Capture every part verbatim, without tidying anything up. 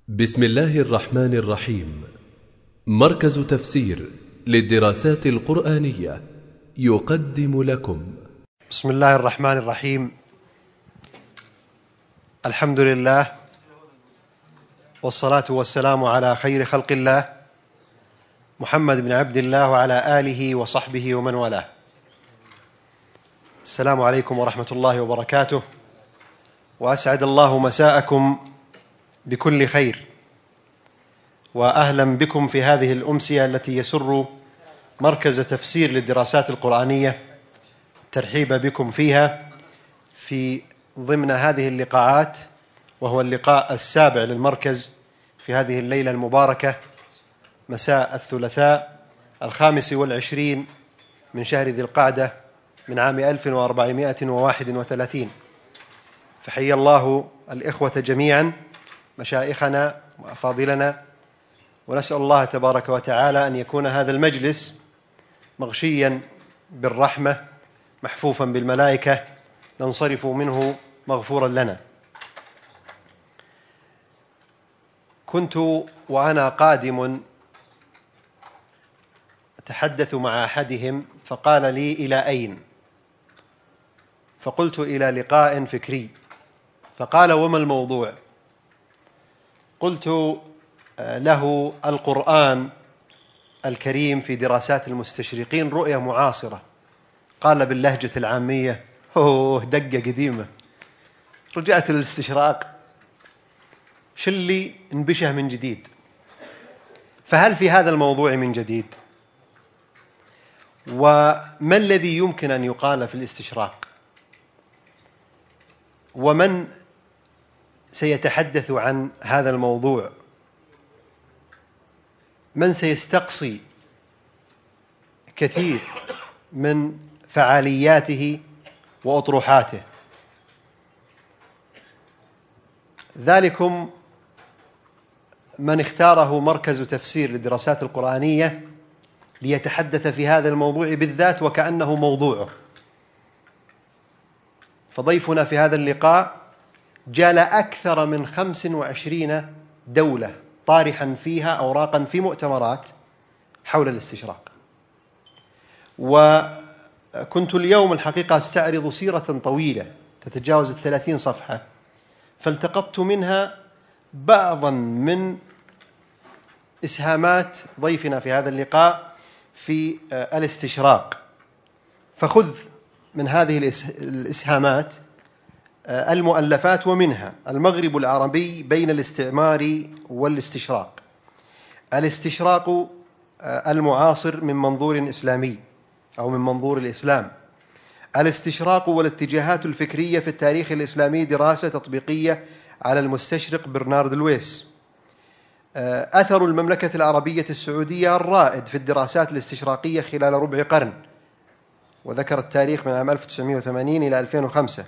بسم الله الرحمن الرحيم. مركز تفسير للدراسات القرآنية يقدم لكم بسم الله الرحمن الرحيم. الحمد لله والصلاة والسلام على خير خلق الله محمد بن عبد الله وعلى آله وصحبه ومن والاه. السلام عليكم ورحمة الله وبركاته، وأسعد الله مساءكم بكل خير، وأهلا بكم في هذه الأمسية التي يسر مركز تفسير للدراسات القرآنية الترحيب بكم فيها في ضمن هذه اللقاءات، وهو اللقاء السابع للمركز في هذه الليلة المباركة مساء الثلاثاء الخامس والعشرين من شهر ذي القعدة من عام ألف وأربعمائة وواحد وثلاثين. فحيا الله الإخوة جميعا، مشايخنا وأفاضلنا، ونسأل الله تبارك وتعالى أن يكون هذا المجلس مغشيا بالرحمة محفوفا بالملائكة ننصرف منه مغفورا لنا. كنت وأنا قادم أتحدث مع أحدهم فقال لي: إلى أين؟ فقلت: إلى لقاء فكري. فقال: وما الموضوع؟ قلت له: القرآن الكريم في دراسات المستشرقين رؤية معاصرة. قال باللهجة العامية: أوه دقة قديمة، رجعت للاستشراق، شو اللي انبشه من جديد؟ فهل في هذا الموضوع من جديد؟ وما الذي يمكن أن يقال في الاستشراق؟ ومن سيتحدث عن هذا الموضوع؟ من سيستقصي كثير من فعالياته وأطروحاته؟ ذلكم من اختاره مركز تفسير للدراسات القرآنية ليتحدث في هذا الموضوع بالذات وكأنه موضوعه. فضيفنا في هذا اللقاء جال أكثر من خمس وعشرين دولة طارحا فيها أوراقا في مؤتمرات حول الاستشراق. وكنت اليوم الحقيقة استعرض سيرة طويلة تتجاوز الثلاثين صفحة، فالتقطت منها بعضا من إسهامات ضيفنا في هذا اللقاء في الاستشراق. فخذ من هذه الإسهامات المؤلفات، ومنها: المغرب العربي بين الاستعمار والاستشراق، الاستشراق المعاصر من منظور إسلامي أو من منظور الإسلام، الاستشراق والاتجاهات الفكرية في التاريخ الإسلامي، دراسة تطبيقية على المستشرق برنارد لويس، أثر المملكة العربية السعودية الرائد في الدراسات الاستشراقية خلال ربع قرن، وذكر التاريخ من عام ألف وتسعمائة وثمانين إلى ألفين وخمسة،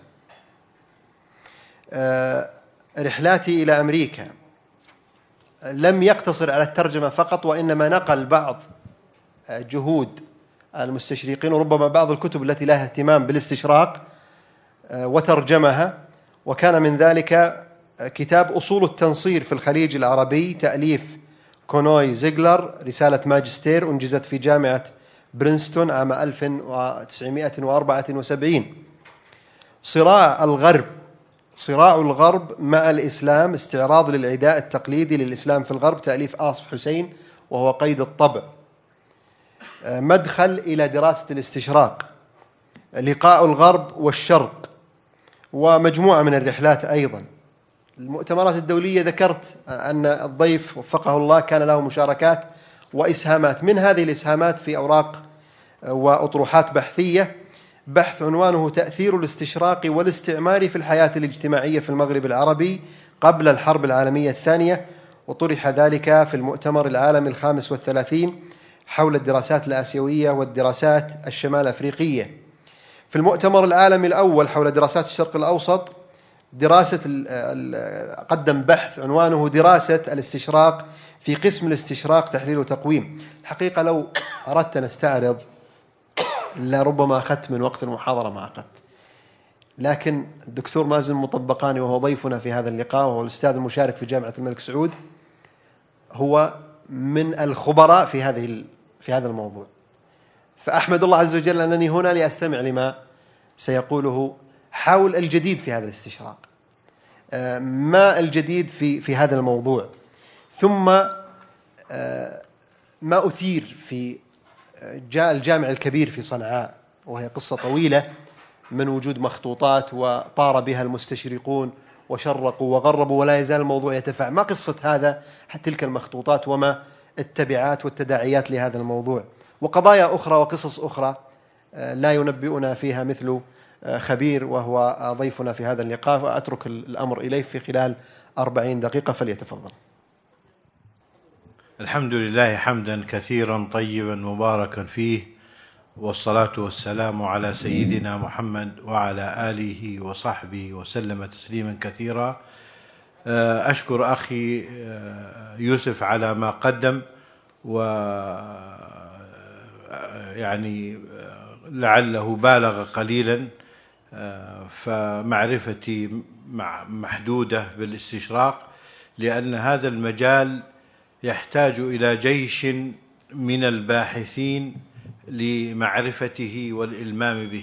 رحلاتي إلى أمريكا. لم يقتصر على الترجمة فقط، وإنما نقل بعض جهود المستشرقين وربما بعض الكتب التي لها اهتمام بالاستشراق وترجمها. وكان من ذلك كتاب أصول التنصير في الخليج العربي، تأليف كونوي زيغلر، رسالة ماجستير أنجزت في جامعة برينستون عام ألف وتسعمائة وأربعة وسبعين. صراع الغرب صراع الغرب مع الإسلام، استعراض للعداء التقليدي للإسلام في الغرب، تأليف آصف حسين وهو قيد الطبع. مدخل إلى دراسة الاستشراق، لقاء الغرب والشرق، ومجموعة من الرحلات أيضا. المؤتمرات الدولية ذكرت أن الضيف وفقه الله كان له مشاركات وإسهامات. من هذه الإسهامات في أوراق وأطروحات بحثية بحث عنوانه: تأثير الاستشراق والاستعمار في الحياة الاجتماعية في المغرب العربي قبل الحرب العالمية الثانية، وطرح ذلك في المؤتمر العالمي الخامس والثلاثين حول الدراسات الآسيوية والدراسات الشمال أفريقية. في المؤتمر العالمي الأول حول دراسات الشرق الأوسط دراسة قدم بحث عنوانه: دراسة الاستشراق في قسم الاستشراق تحليل وتقويم. الحقيقة لو أردت أن أستعرض لربما أخذت من وقت المحاضرة ما أخذت، لكن الدكتور مازن مطبقاني وهو ضيفنا في هذا اللقاء وهو الأستاذ المشارك في جامعة الملك سعود هو من الخبراء في هذه في هذا الموضوع. فأحمد الله عز وجل أنني هنا لأستمع لما سيقوله حول الجديد في هذا الاستشراق، ما الجديد في في هذا الموضوع، ثم ما أثير في جاء الجامع الكبير في صنعاء، وهي قصة طويلة من وجود مخطوطات وطار بها المستشرقون وشرقوا وغربوا ولا يزال الموضوع يتفاعل. ما قصة هذا تلك المخطوطات وما التبعات والتداعيات لهذا الموضوع، وقضايا أخرى وقصص أخرى لا ينبئنا فيها مثل خبير وهو ضيفنا في هذا اللقاء، وأترك الأمر إليه في خلال أربعين دقيقة فليتفضل. الحمد لله حمدا كثيرا طيبا مباركا فيه، والصلاة والسلام على سيدنا محمد وعلى آله وصحبه وسلم تسليما كثيرا. أشكر أخي يوسف على ما قدم، و يعني لعله بالغ قليلا، فمعرفتي محدودة بالاستشراق، لأن هذا المجال يحتاج إلى جيش من الباحثين لمعرفته والإلمام به.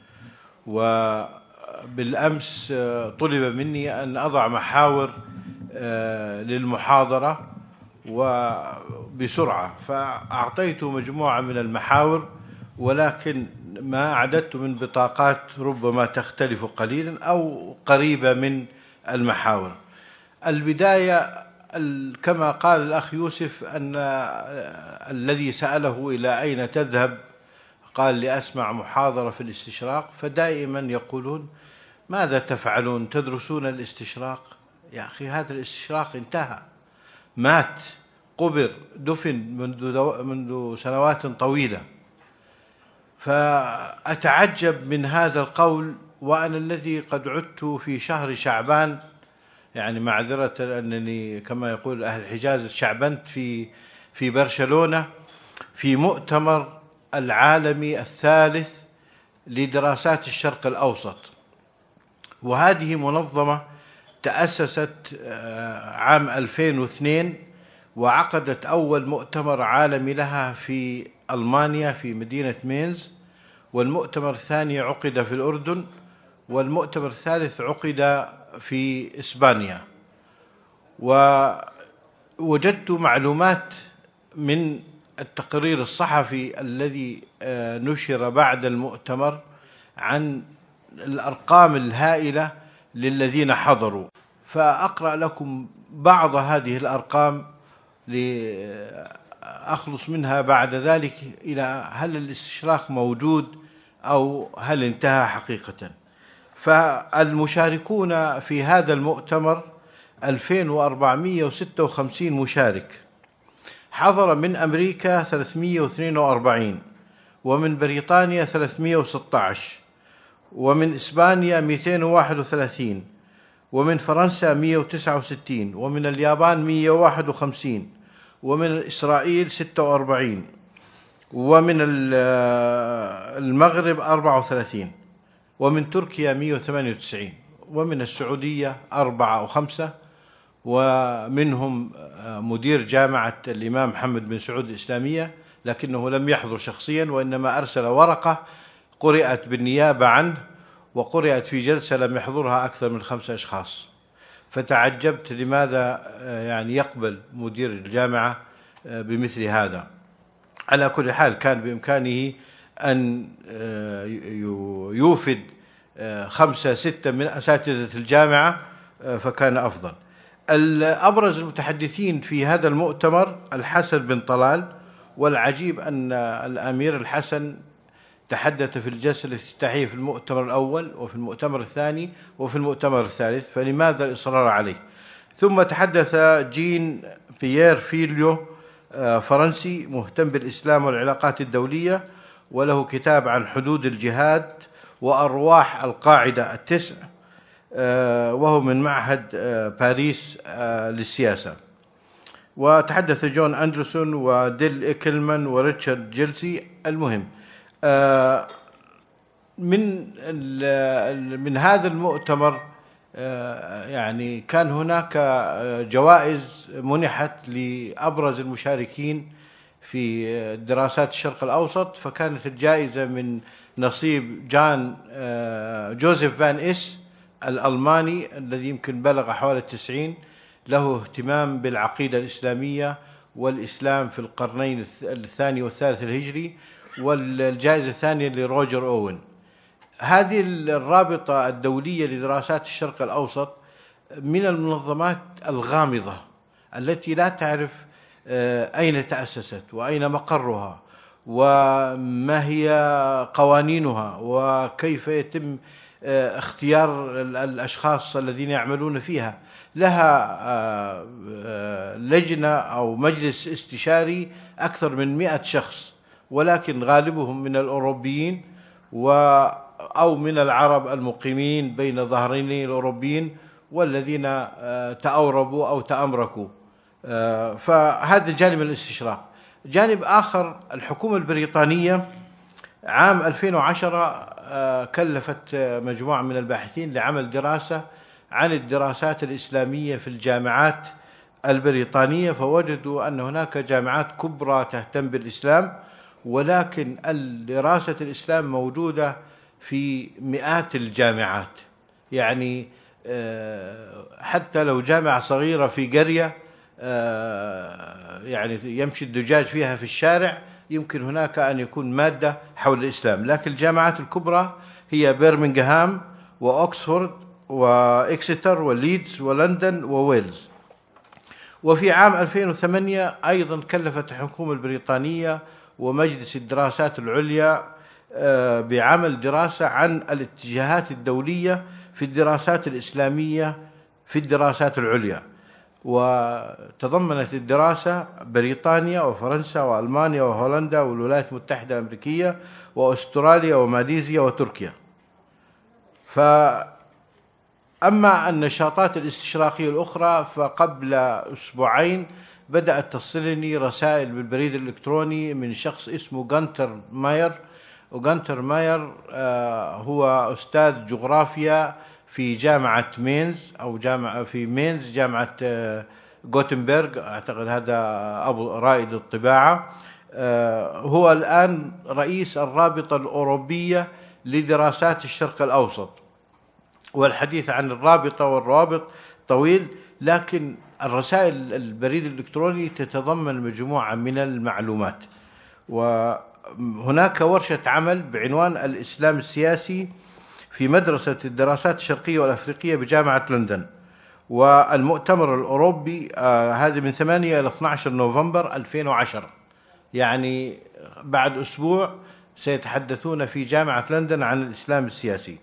وبالأمس طلب مني أن أضع محاور للمحاضرة وبسرعة، فأعطيت مجموعة من المحاور، ولكن ما أعددت من بطاقات ربما تختلف قليلا أو قريبة من المحاور. البداية كما قال الأخ يوسف أن الذي سأله إلى أين تذهب قال لأسمع محاضرة في الاستشراق، فدائما يقولون ماذا تفعلون؟ تدرسون الاستشراق؟ يا أخي هذا الاستشراق انتهى، مات، قبر، دفن منذ, منذ سنوات طويلة. فأتعجب من هذا القول، وأنا الذي قد عدت في شهر شعبان، يعني معذرة أنني كما يقول أهل الحجاز شعبنت في في برشلونة في مؤتمر العالمي الثالث لدراسات الشرق الأوسط. وهذه منظمة تأسست عام ألفين واثنين، وعقدت أول مؤتمر عالمي لها في ألمانيا في مدينة مينز، والمؤتمر الثاني عقد في الأردن، والمؤتمر الثالث عقد في إسبانيا. ووجدت معلومات من التقرير الصحفي الذي نشر بعد المؤتمر عن الأرقام الهائلة للذين حضروا، فأقرأ لكم بعض هذه الأرقام لأخلص منها بعد ذلك إلى هل الاستشراق موجود أو هل انتهى حقيقة. فالمشاركون في هذا المؤتمر ألفين وأربعمائة وستة وخمسين مشارك. حضر من أمريكا ثلاثمائة واثنين وأربعين، ومن بريطانيا ثلاثمائة وستة عشر، ومن إسبانيا مئتين وواحد وثلاثين، ومن فرنسا مئة وتسعة وستين، ومن اليابان مئة وواحد وخمسين، ومن إسرائيل ستة وأربعين، ومن المغرب أربعة وثلاثين، ومن تركيا مئة وثمانية وتسعين، ومن السعودية أربعة أو خمسة، ومنهم مدير جامعة الإمام محمد بن سعود الإسلامية، لكنه لم يحضر شخصيا، وإنما أرسل ورقة قرأت بالنيابة عنه، وقرأت في جلسة لم يحضرها أكثر من خمسة أشخاص. فتعجبت لماذا يعني يقبل مدير الجامعة بمثل هذا. على كل حال كان بإمكانه أن يوفد خمسة ستة من أساتذة الجامعة، فكان أفضل. الأبرز المتحدثين في هذا المؤتمر الحسن بن طلال، والعجيب أن الأمير الحسن تحدث في الجلسة الافتتاحية في المؤتمر الأول وفي المؤتمر الثاني وفي المؤتمر الثالث، فلماذا الإصرار عليه؟ ثم تحدث جين بيير فيليو، فرنسي مهتم بالإسلام والعلاقات الدولية، وله كتاب عن حدود الجهاد وأرواح القاعدة التسع، وهو من معهد باريس للسياسة. وتحدث جون أندرسون وديل إيكلمان وريتشارد جيلسي. المهم من من هذا المؤتمر يعني كان هناك جوائز منحت لأبرز المشاركين في دراسات الشرق الأوسط، فكانت الجائزة من نصيب جان جوزيف فان إس الألماني الذي يمكن بلغ حوالي التسعين، له اهتمام بالعقيدة الإسلامية والإسلام في القرنين الثاني والثالث الهجري. والجائزة الثانية لروجر أوين. هذه الرابطة الدولية لدراسات الشرق الأوسط من المنظمات الغامضة التي لا تعرف أين تأسست وأين مقرها وما هي قوانينها وكيف يتم اختيار الأشخاص الذين يعملون فيها. لها لجنة أو مجلس استشاري أكثر من مئة شخص، ولكن غالبهم من الأوروبيين و أو من العرب المقيمين بين ظهرين الأوروبيين والذين تأوربوا أو تأمركوا. فهذا جانب الاستشراق. جانب آخر، الحكومة البريطانية عام ألفين وعشرة كلفت مجموعة من الباحثين لعمل دراسة عن الدراسات الإسلامية في الجامعات البريطانية، فوجدوا أن هناك جامعات كبرى تهتم بالإسلام، ولكن دراسة الإسلام موجودة في مئات الجامعات. يعني حتى لو جامعة صغيرة في قرية يعني يمشي الدجاج فيها في الشارع، يمكن هناك أن يكون مادة حول الإسلام. لكن الجامعات الكبرى هي برمنغهام وأكسفورد وإكستر وليدز ولندن وويلز. وفي عام ألفين وثمانية أيضا كلفت الحكومة البريطانية ومجلس الدراسات العليا بعمل دراسة عن الاتجاهات الدولية في الدراسات الإسلامية في الدراسات العليا، وتضمنت الدراسة بريطانيا وفرنسا وألمانيا وهولندا والولايات المتحدة الأمريكية وأستراليا وماليزيا وتركيا. فأما النشاطات الاستشراقية الأخرى، فقبل أسبوعين بدأت تصلني رسائل بالبريد الإلكتروني من شخص اسمه غانتر ماير. وغانتر ماير هو أستاذ جغرافيا في جامعة مينز أو جامعة في مينز جامعة غوتنبرغ، أعتقد هذا أبو رائد الطباعة. هو الآن رئيس الرابطة الأوروبية لدراسات الشرق الأوسط. والحديث عن الرابطة والروابط طويل، لكن الرسائل البريد الإلكتروني تتضمن مجموعة من المعلومات. وهناك ورشة عمل بعنوان الإسلام السياسي في مدرسة الدراسات الشرقية والأفريقية بجامعة لندن. والمؤتمر الأوروبي آه هذا من ثمانية إلى اثني عشر نوفمبر ألفين وعشرة، يعني بعد أسبوع سيتحدثون في جامعة لندن عن الإسلام السياسي.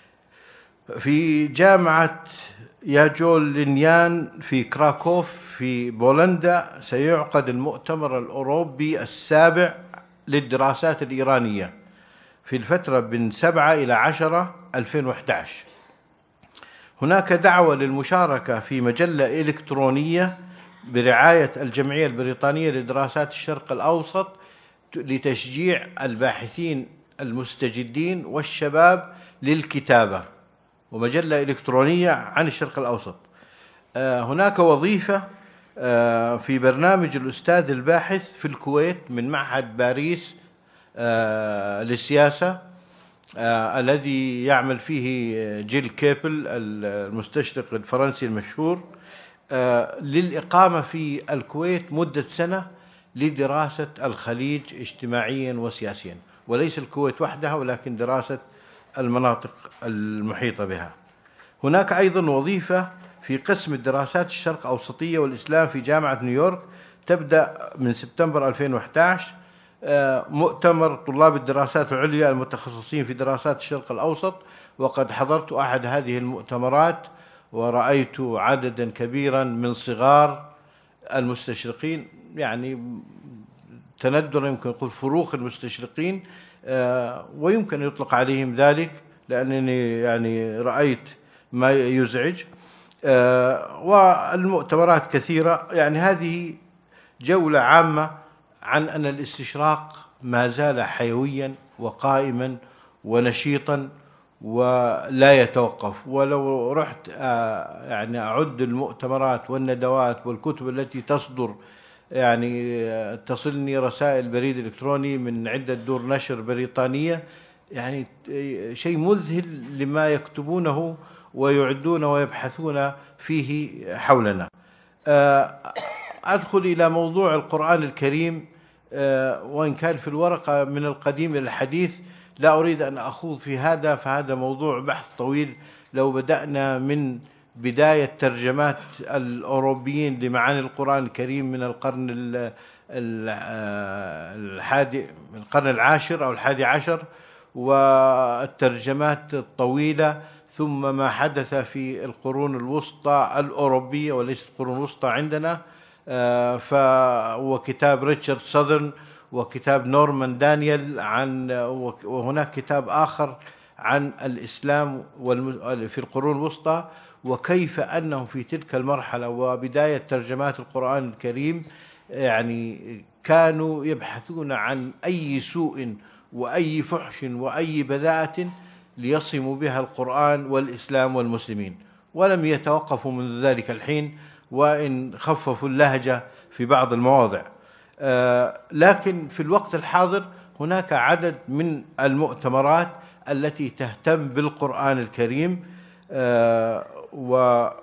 في جامعة ياجولينيان في كراكوف في بولندا سيعقد المؤتمر الأوروبي السابع للدراسات الإيرانية في الفترة من سبعة إلى عشرة ألفين وأحد عشر. هناك دعوة للمشاركة في مجلة إلكترونية برعاية الجمعية البريطانية لدراسات الشرق الأوسط لتشجيع الباحثين المستجدين والشباب للكتابة، ومجلة إلكترونية عن الشرق الأوسط. هناك وظيفة في برنامج الأستاذ الباحث في الكويت من معهد باريس للسياسة الذي يعمل فيه جيل كيبل المستشرق الفرنسي المشهور، للإقامة في الكويت مدة سنة لدراسة الخليج اجتماعيا وسياسيا، وليس الكويت وحدها ولكن دراسة المناطق المحيطة بها. هناك أيضا وظيفة في قسم الدراسات الشرق أوسطية والإسلام في جامعة نيويورك تبدأ من سبتمبر ألفين وأحد عشر. مؤتمر طلاب الدراسات العليا المتخصصين في دراسات الشرق الأوسط، وقد حضرت أحد هذه المؤتمرات ورأيت عددا كبيرا من صغار المستشرقين، يعني تندر يمكن نقول فروخ المستشرقين، ويمكن يطلق عليهم ذلك لأنني يعني رأيت ما يزعج. والمؤتمرات كثيرة. يعني هذه جولة عامة عن أن الاستشراق ما زال حيويا وقائما ونشيطا ولا يتوقف. ولو رحت يعني أعد المؤتمرات والندوات والكتب التي تصدر، يعني تصلني رسائل بريد إلكتروني من عدة دور نشر بريطانية، يعني شيء مذهل لما يكتبونه ويعدون ويبحثون فيه حولنا. أدخل إلى موضوع القرآن الكريم، وإن كان في الورقة من القديم إلى الحديث، لا أريد أن أخوض في هذا، فهذا موضوع بحث طويل. لو بدأنا من بداية ترجمات الأوروبيين لمعاني القرآن الكريم من القرن الحادي من القرن العاشر أو الحادي عشر، والترجمات الطويلة، ثم ما حدث في القرون الوسطى الأوروبية وليست القرون الوسطى عندنا، وكتاب ريتشارد ساذرن وكتاب نورمان دانيال عن، وهناك كتاب آخر عن الإسلام في القرون الوسطى، وكيف أنهم في تلك المرحلة وبداية ترجمات القرآن الكريم يعني كانوا يبحثون عن أي سوء وأي فحش وأي بذاءة ليصموا بها القرآن والإسلام والمسلمين، ولم يتوقفوا منذ ذلك الحين، وإن خففوا اللهجة في بعض المواضع. آه لكن في الوقت الحاضر هناك عدد من المؤتمرات التي تهتم بالقرآن الكريم، آه وفي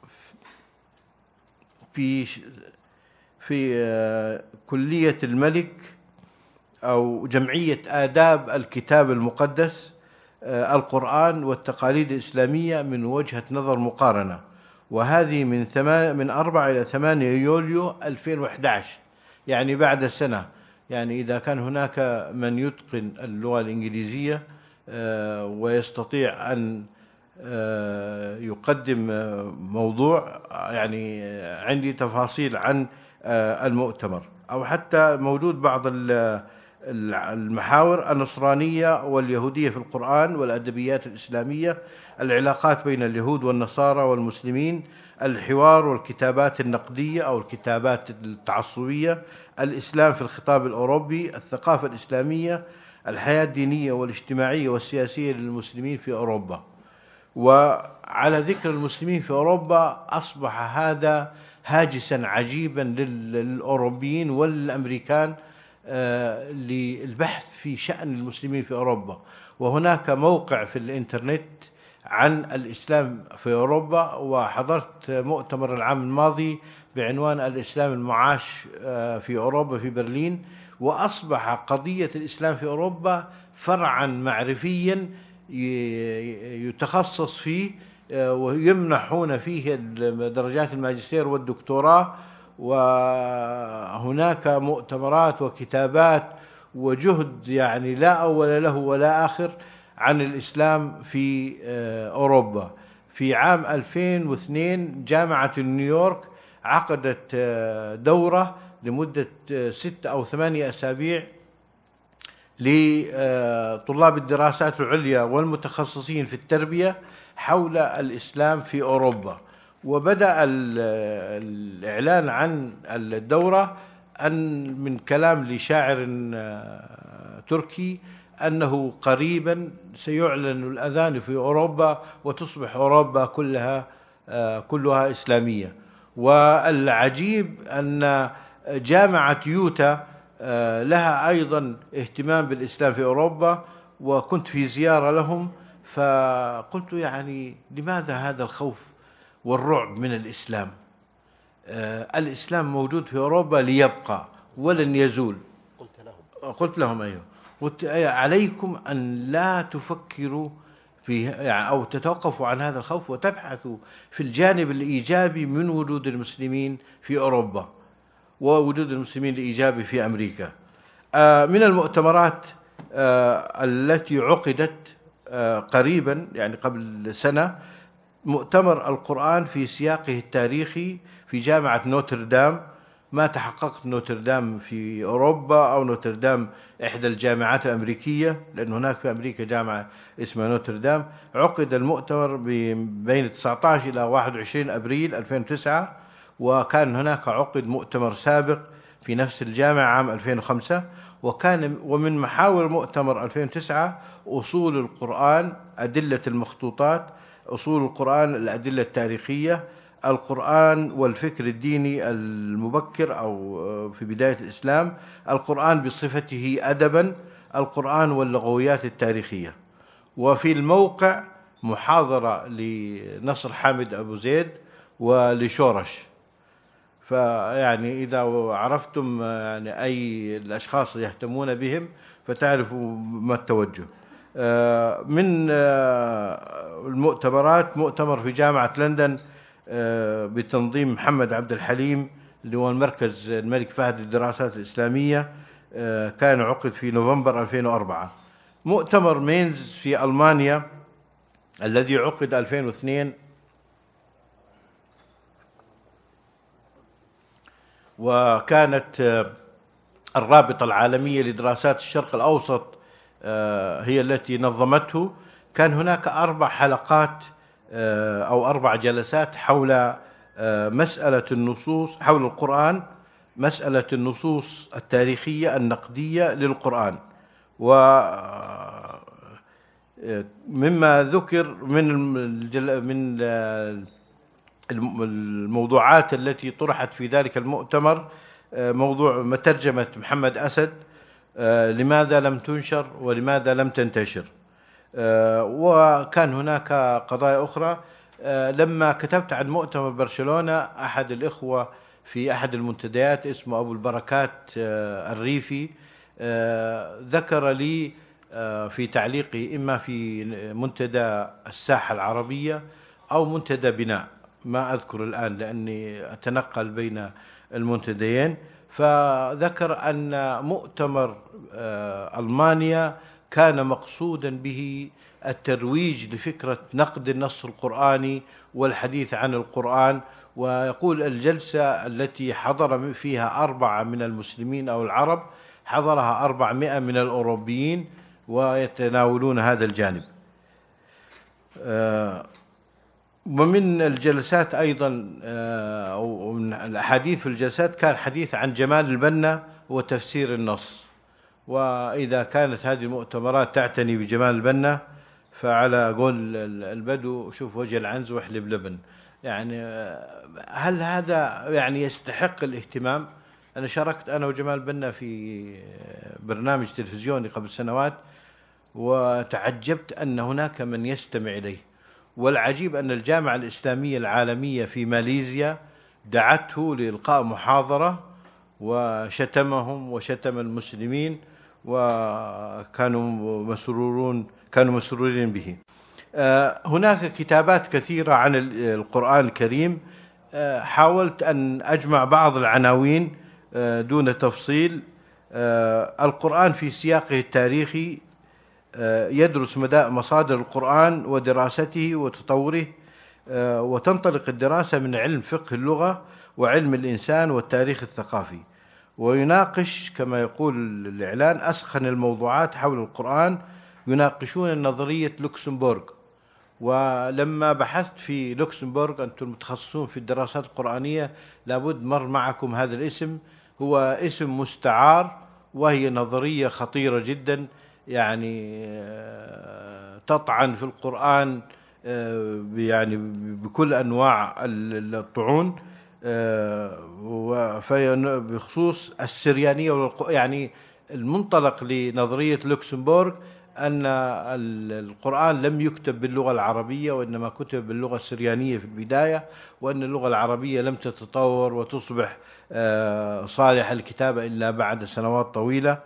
في آه كلية الملك أو جمعية آداب الكتاب المقدس، آه القرآن والتقاليد الإسلامية من وجهة نظر مقارنة، وهذه من ثمان من أربعة إلى ثمانية يوليو ألفين وأحد عشر، يعني بعد سنة. يعني إذا كان هناك من يتقن اللغة الإنجليزية آه ويستطيع أن آه يقدم آه موضوع، يعني عندي تفاصيل عن آه المؤتمر، أو حتى موجود بعض المحاور: النصرانية واليهودية في القرآن والأدبيات الإسلامية، العلاقات بين اليهود والنصارى والمسلمين، الحوار والكتابات النقدية أو الكتابات التعصبية، الإسلام في الخطاب الأوروبي، الثقافة الإسلامية، الحياة الدينية والاجتماعية والسياسية للمسلمين في أوروبا. وعلى ذكر المسلمين في أوروبا، أصبح هذا هاجسا عجيبا للأوروبيين والأمريكان آه للبحث في شأن المسلمين في أوروبا. وهناك موقع في الإنترنت عن الإسلام في أوروبا، وحضرت مؤتمر العام الماضي بعنوان الإسلام المعاش آه في أوروبا في برلين، وأصبح قضية الإسلام في أوروبا فرعا معرفيا يتخصص فيه آه ويمنحون فيه درجات الماجستير والدكتوراه، وهناك مؤتمرات وكتابات وجهد يعني لا أول له ولا آخر عن الإسلام في أوروبا. في عام ألفين واثنين جامعة نيويورك عقدت دورة لمدة ستة أو ثمانية أسابيع لطلاب الدراسات العليا والمتخصصين في التربية حول الإسلام في أوروبا. وبدأ الإعلان عن الدورة أن من كلام لشاعر تركي أنه قريبا سيعلن الأذان في أوروبا وتصبح أوروبا كلها كلها إسلامية. والعجيب أن جامعة يوتا لها أيضا اهتمام بالإسلام في أوروبا، وكنت في زيارة لهم، فقلت يعني لماذا هذا الخوف والرعب من الإسلام؟ آه الإسلام موجود في أوروبا ليبقى ولن يزول. قلت لهم قلت لهم أيوه قلت عليكم أن لا تفكروا في يعني أو تتوقفوا عن هذا الخوف، وتبحثوا في الجانب الإيجابي من وجود المسلمين في أوروبا ووجود المسلمين الإيجابي في أمريكا. آه من المؤتمرات آه التي عقدت آه قريبا، يعني قبل سنة، مؤتمر القرآن في سياقه التاريخي في جامعة نوتردام. ما تحققت نوتردام في أوروبا أو نوتردام إحدى الجامعات الأمريكية، لأن هناك في أمريكا جامعة اسمها نوتردام. عقد المؤتمر بين تسعة عشر إلى واحد وعشرين أبريل ألفين وتسعة، وكان هناك عقد مؤتمر سابق في نفس الجامعة عام ألفين وخمسة. وكان ومن محاور مؤتمر ألفين وتسعة أصول القرآن، أدلة المخطوطات، أصول القرآن، الأدلة التاريخية، القرآن والفكر الديني المبكر أو في بداية الإسلام، القرآن بصفته أدبا، القرآن واللغويات التاريخية. وفي الموقع محاضرة لنصر حامد أبو زيد ولشورش. فيعني إذا عرفتم يعني أي الأشخاص يهتمون بهم فتعرفوا ما التوجه. من المؤتمرات مؤتمر في جامعة لندن بتنظيم محمد عبد الحليم اللي هو المركز الملك فهد للدراسات الإسلامية، كان عقد في نوفمبر ألفين وأربعة. مؤتمر مينز في ألمانيا الذي عقد ألفين واثنين، وكانت الرابطة العالمية لدراسات الشرق الأوسط هي التي نظمته. كان هناك أربع حلقات أو أربع جلسات حول مسألة النصوص، حول القرآن، مسألة النصوص التاريخية النقدية للقرآن. ومما ذكر من من الموضوعات التي طرحت في ذلك المؤتمر موضوع مترجمة محمد أسد، لماذا لم تنشر ولماذا لم تنتشر. وكان هناك قضايا أخرى. لما كتبت عن مؤتمر برشلونة، أحد الإخوة في أحد المنتديات اسمه أبو البركات الريفي ذكر لي في تعليقي إما في منتدى الساحة العربية أو منتدى بناء، ما أذكر الآن لأني أتنقل بين المنتديين، فذكر أن مؤتمر ألمانيا كان مقصودا به الترويج لفكرة نقد النص القرآني والحديث عن القرآن. ويقول الجلسة التي حضر فيها أربعة من المسلمين أو العرب حضرها أربعمائة من الأوروبيين ويتناولون هذا الجانب. ومن الجلسات أيضا أو من الأحاديث في الجلسات كان حديث عن جمال البنا وتفسير النص. وإذا كانت هذه المؤتمرات تعتني بجمال البنا فعلى قول البدو شوف وجه العنز واحلب لبن. يعني هل هذا يعني يستحق الاهتمام؟ أنا شاركت أنا وجمال البنا في برنامج تلفزيوني قبل سنوات وتعجبت أن هناك من يستمع إليه. والعجيب أن الجامعة الإسلامية العالمية في ماليزيا دعته لإلقاء محاضرة وشتمهم وشتم المسلمين، وكانوا مسرورون كانوا مسرورين به. هناك كتابات كثيرة عن القرآن الكريم. حاولت أن أجمع بعض العناوين دون تفصيل. القرآن في سياقه التاريخي، يدرس مصادر القرآن ودراسته وتطوره، وتنطلق الدراسة من علم فقه اللغة وعلم الإنسان والتاريخ الثقافي، ويناقش كما يقول الإعلان أسخن الموضوعات حول القرآن، يناقشون نظرية لوكسمبورغ. ولما بحثت في لوكسمبورغ، أنتم متخصصون في الدراسات القرآنية لابد مر معكم هذا الاسم، هو اسم مستعار، وهي نظرية خطيرة جدا، يعني تطعن في القرآن يعني بكل أنواع الطعون، بخصوص السريانية. يعني المنطلق لنظرية لوكسمبورغ أن القرآن لم يكتب باللغة العربية وإنما كتب باللغة السريانية في البداية، وأن اللغة العربية لم تتطور وتصبح صالحة الكتابة إلا بعد سنوات طويلة.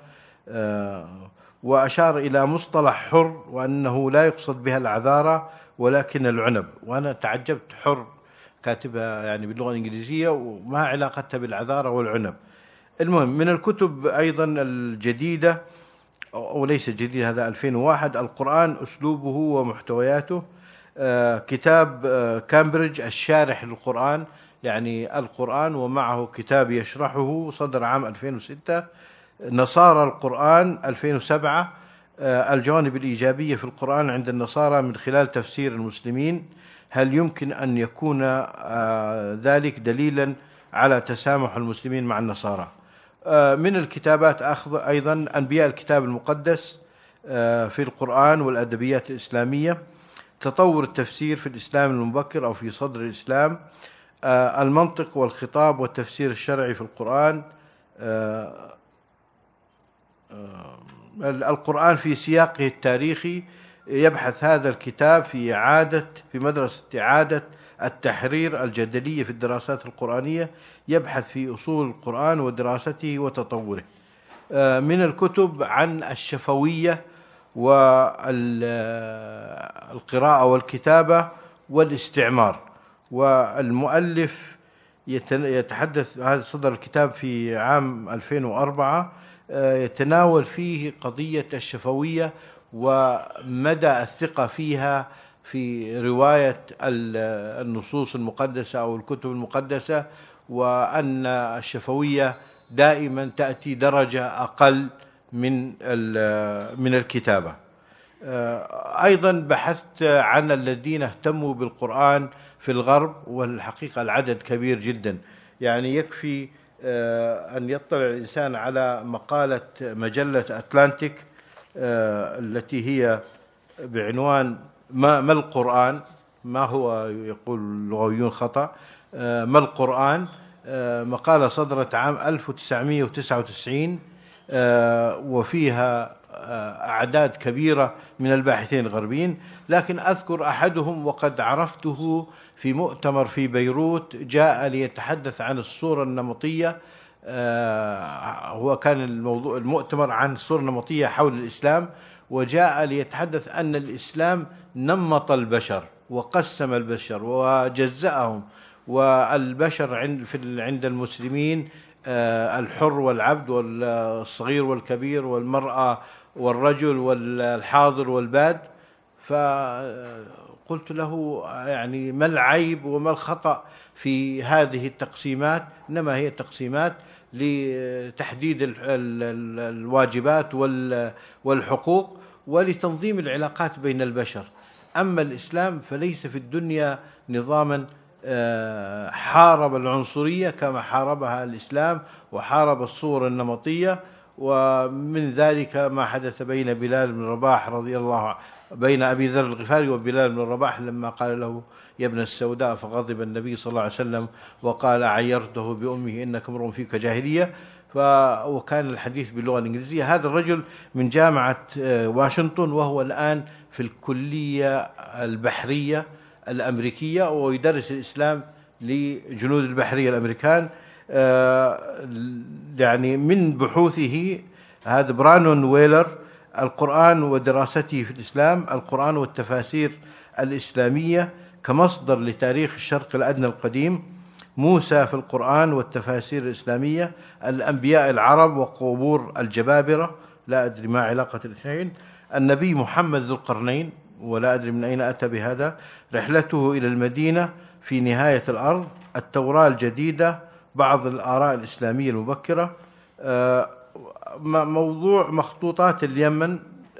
وأشار إلى مصطلح حر وأنه لا يقصد بها العذارة ولكن العنب، وأنا تعجبت، حر كاتبها يعني باللغة الإنجليزية وما علاقتها بالعذارة والعنب. المهم من الكتب أيضا الجديدة وليس جديد، هذا ألفين وواحد، القرآن أسلوبه ومحتوياته، آه كتاب آه كامبريدج الشارح للقرآن، يعني القرآن ومعه كتاب يشرحه، صدر عام ألفين وستة. نصارى القرآن ألفين وسبعة، آه الجوانب الإيجابية في القرآن عند النصارى من خلال تفسير المسلمين، هل يمكن أن يكون آه ذلك دليلا على تسامح المسلمين مع النصارى؟ من الكتابات أخذ أيضا أنبياء الكتاب المقدس في القرآن والأدبيات الإسلامية، تطور التفسير في الإسلام المبكر أو في صدر الإسلام، المنطق والخطاب والتفسير الشرعي في القرآن، القرآن في سياقه التاريخي. يبحث هذا الكتاب في إعادة في مدرسة إعادة التحرير الجدلية في الدراسات القرآنية، يبحث في أصول القرآن ودراسته وتطوره. من الكتب عن الشفوية والقراءة والكتابة والاستعمار، والمؤلف يتحدث، هذا صدر الكتاب في عام ألفين وأربعة، يتناول فيه قضية الشفوية ومدى الثقة فيها في رواية النصوص المقدسة أو الكتب المقدسة، وأن الشفوية دائما تأتي درجة أقل من من الكتابة. أيضا بحثت عن الذين اهتموا بالقرآن في الغرب، والحقيقة العدد كبير جدا. يعني يكفي أن يطلع الإنسان على مقالة مجلة أتلانتيك التي هي بعنوان ما, ما القرآن، ما هو يقول اللغويون خطأ، ما القرآن، مقالة صدرت عام ألف وتسعمائة وتسعة وتسعين، وفيها أعداد كبيرة من الباحثين الغربيين. لكن أذكر أحدهم وقد عرفته في مؤتمر في بيروت، جاء ليتحدث عن الصورة النمطية. هو كان الموضوع المؤتمر عن الصورة النمطية حول الإسلام، وجاء ليتحدث أن الإسلام نمط البشر وقسم البشر وجزأهم، والبشر عند عند المسلمين الحر والعبد والصغير والكبير والمرأة والرجل والحاضر والباد. فقلت له يعني ما العيب وما الخطأ في هذه التقسيمات؟ إنما هي تقسيمات لتحديد الواجبات والحقوق ولتنظيم العلاقات بين البشر. أما الإسلام فليس في الدنيا نظاما حارب العنصرية كما حاربها الإسلام، وحارب الصور النمطية. ومن ذلك ما حدث بين بلال بن رباح رضي الله عنه، بين أبي ذر الغفاري وبلال بن رباح، لما قال له يا ابن السوداء، فغضب النبي صلى الله عليه وسلم وقال عيرته بأمه إنك امرؤ فيك جاهلية. ف... وكان الحديث باللغة الإنجليزية. هذا الرجل من جامعة واشنطن، وهو الآن في الكلية البحرية الأمريكية، ويدرس الإسلام لجنود البحرية الأمريكان. يعني من بحوثه هذا برانون ويلر، القرآن ودراسته في الإسلام، القرآن والتفاسير الإسلامية كمصدر لتاريخ الشرق الأدنى القديم، موسى في القرآن والتفاسير الإسلامية، الأنبياء العرب وقبور الجبابرة، لا أدري ما علاقة الاثنين، النبي محمد ذو القرنين ولا أدري من أين أتى بهذا، رحلته إلى المدينة في نهاية الأرض، التوراة الجديدة، بعض الآراء الإسلامية المبكرة. موضوع مخطوطات اليمن،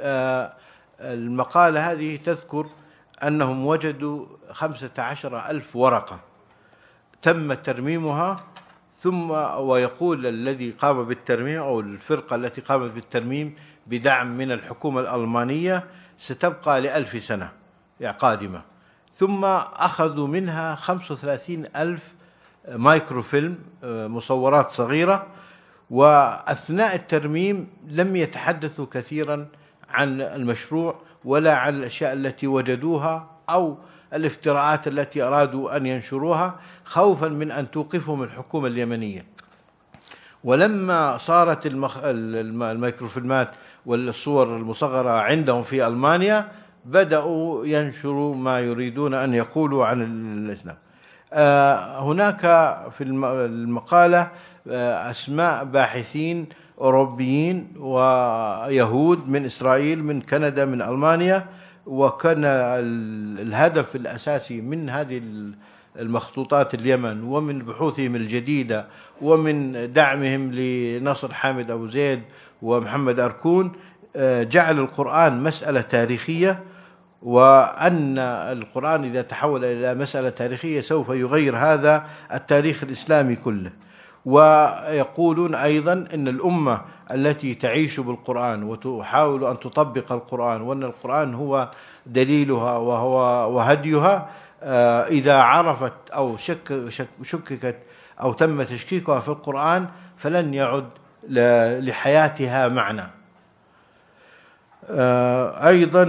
المقالة هذه تذكر أنهم وجدوا خمسة عشر ألف ورقة تم ترميمها، ثم ويقول الذي قام بالترميم أو الفرقة التي قامت بالترميم بدعم من الحكومة الألمانية ستبقى لألف سنة قادمة. ثم أخذوا منها خمسة وثلاثين ألف مايكروفيلم، مصورات صغيرة، وأثناء الترميم لم يتحدثوا كثيرا عن المشروع ولا عن الأشياء التي وجدوها أو الافتراءات التي أرادوا أن ينشروها، خوفا من أن توقفهم الحكومة اليمنية. ولما صارت المخ... الميكروفيلمات والصور المصغرة عندهم في ألمانيا، بدأوا ينشروا ما يريدون أن يقولوا عن الإسلام. آه هناك في المقالة آه أسماء باحثين أوروبيين ويهود من إسرائيل، من كندا، من ألمانيا. وكان الهدف الأساسي من هذه المخطوطات اليمن ومن بحوثهم الجديدة ومن دعمهم لنصر حامد أبو زيد ومحمد أركون جعل القرآن مسألة تاريخية، وأن القرآن إذا تحول إلى مسألة تاريخية سوف يغير هذا التاريخ الإسلامي كله. ويقولون أيضا أن الأمة التي تعيش بالقرآن وتحاول أن تطبق القرآن وأن القرآن هو دليلها وهو وهديها، إذا عرفت أو شك شك شككت أو تم تشكيكها في القرآن فلن يعد لحياتها معنى. أيضا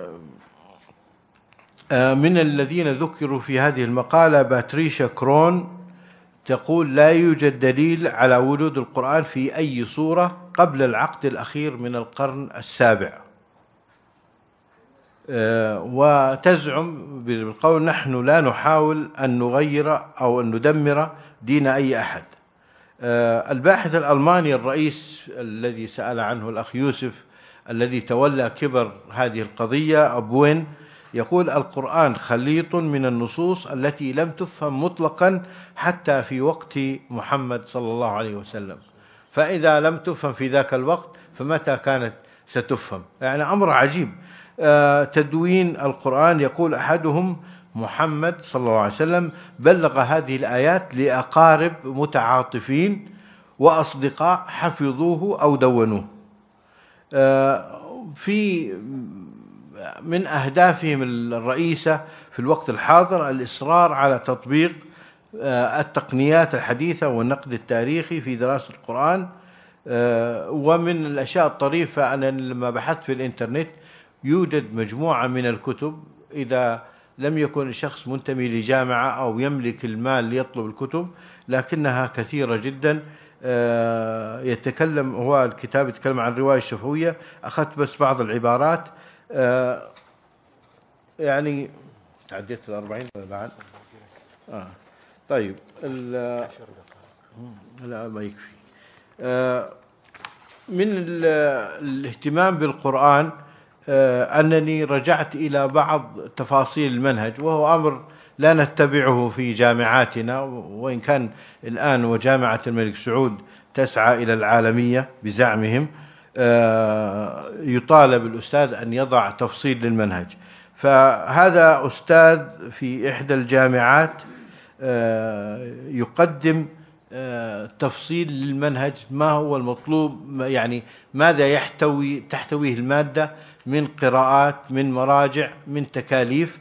من الذين ذكروا في هذه المقالة باتريشا كرون، تقول لا يوجد دليل على وجود القرآن في أي صورة قبل العقد الأخير من القرن السابع، وتزعم بالقول نحن لا نحاول أن نغير أو أن ندمر دين أي أحد. الباحث الألماني الرئيس الذي سأل عنه الأخ يوسف الذي تولى كبر هذه القضية أبوين يقول القرآن خليط من النصوص التي لم تفهم مطلقا حتى في وقت محمد صلى الله عليه وسلم، فإذا لم تفهم في ذاك الوقت فمتى كانت ستفهم؟ يعني أمر عجيب. تدوين القرآن يقول أحدهم محمد صلى الله عليه وسلم بلغ هذه الآيات لأقارب متعاطفين وأصدقاء حفظوه أو دونوه. في من أهدافهم الرئيسة في الوقت الحاضر الإصرار على تطبيق التقنيات الحديثة والنقد التاريخي في دراسة القرآن. ومن الأشياء الطريفة أنا لما بحثت في الإنترنت يوجد مجموعة من الكتب، إذا لم يكن الشخص منتمي لجامعة أو يملك المال ليطلب الكتب لكنها كثيرة جدا. يتكلم هو الكتاب يتكلم عن الرواية الشفوية، أخذت بس بعض العبارات. يعني تعديت الأربعين بعد آه. طيب لا ما يكفي. من الاهتمام بالقرآن أنني رجعت إلى بعض تفاصيل المنهج، وهو أمر لا نتبعه في جامعاتنا، وإن كان الآن وجامعة الملك سعود تسعى إلى العالمية بزعمهم، يطالب الأستاذ أن يضع تفصيل للمنهج. فهذا أستاذ في إحدى الجامعات يقدم تفصيل للمنهج، ما هو المطلوب، يعني ماذا يحتوي تحتويه المادة من قراءات، من مراجع، من تكاليف.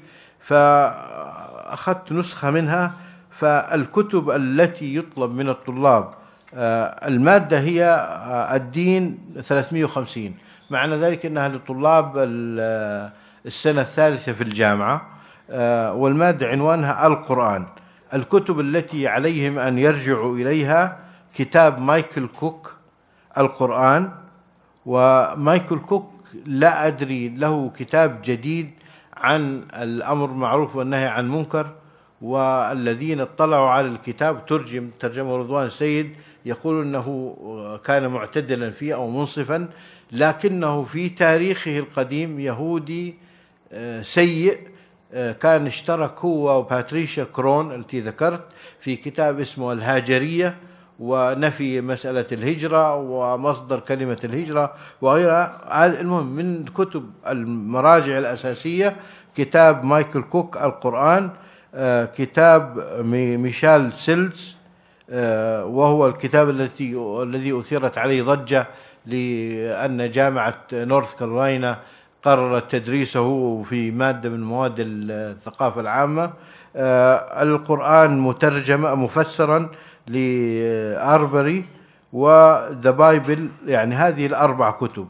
فأخذت نسخة منها. فالكتب التي يطلب من الطلاب المادة هي الدين ثلاثمئة وخمسين، معنى ذلك أنها لطلاب السنة الثالثة في الجامعة، والمادة عنوانها القرآن. الكتب التي عليهم أن يرجعوا إليها كتاب مايكل كوك القرآن، ومايكل كوك لا أدري له كتاب جديد عن الأمر معروف والنهي عن منكر، والذين اطلعوا على الكتاب ترجم ترجمه رضوان السيد يقول أنه كان معتدلا فيه أو منصفا، لكنه في تاريخه القديم يهودي سيء. كان اشترك هو وباتريشا كرون التي ذكرت في كتاب اسمه الهاجرية ونفي مسألة الهجرة ومصدر كلمة الهجرة وغيرها. المهم من كتب المراجع الأساسية كتاب مايكل كوك القرآن، كتاب ميشيل سيلز وهو الكتاب الذي الذي أثيرت عليه ضجة لأن جامعة نورث كارولاينا قررت تدريسه في مادة من مواد الثقافة العامة. القرآن مترجم مفسرا لأربري وذا بايبل، يعني هذه الأربع كتب.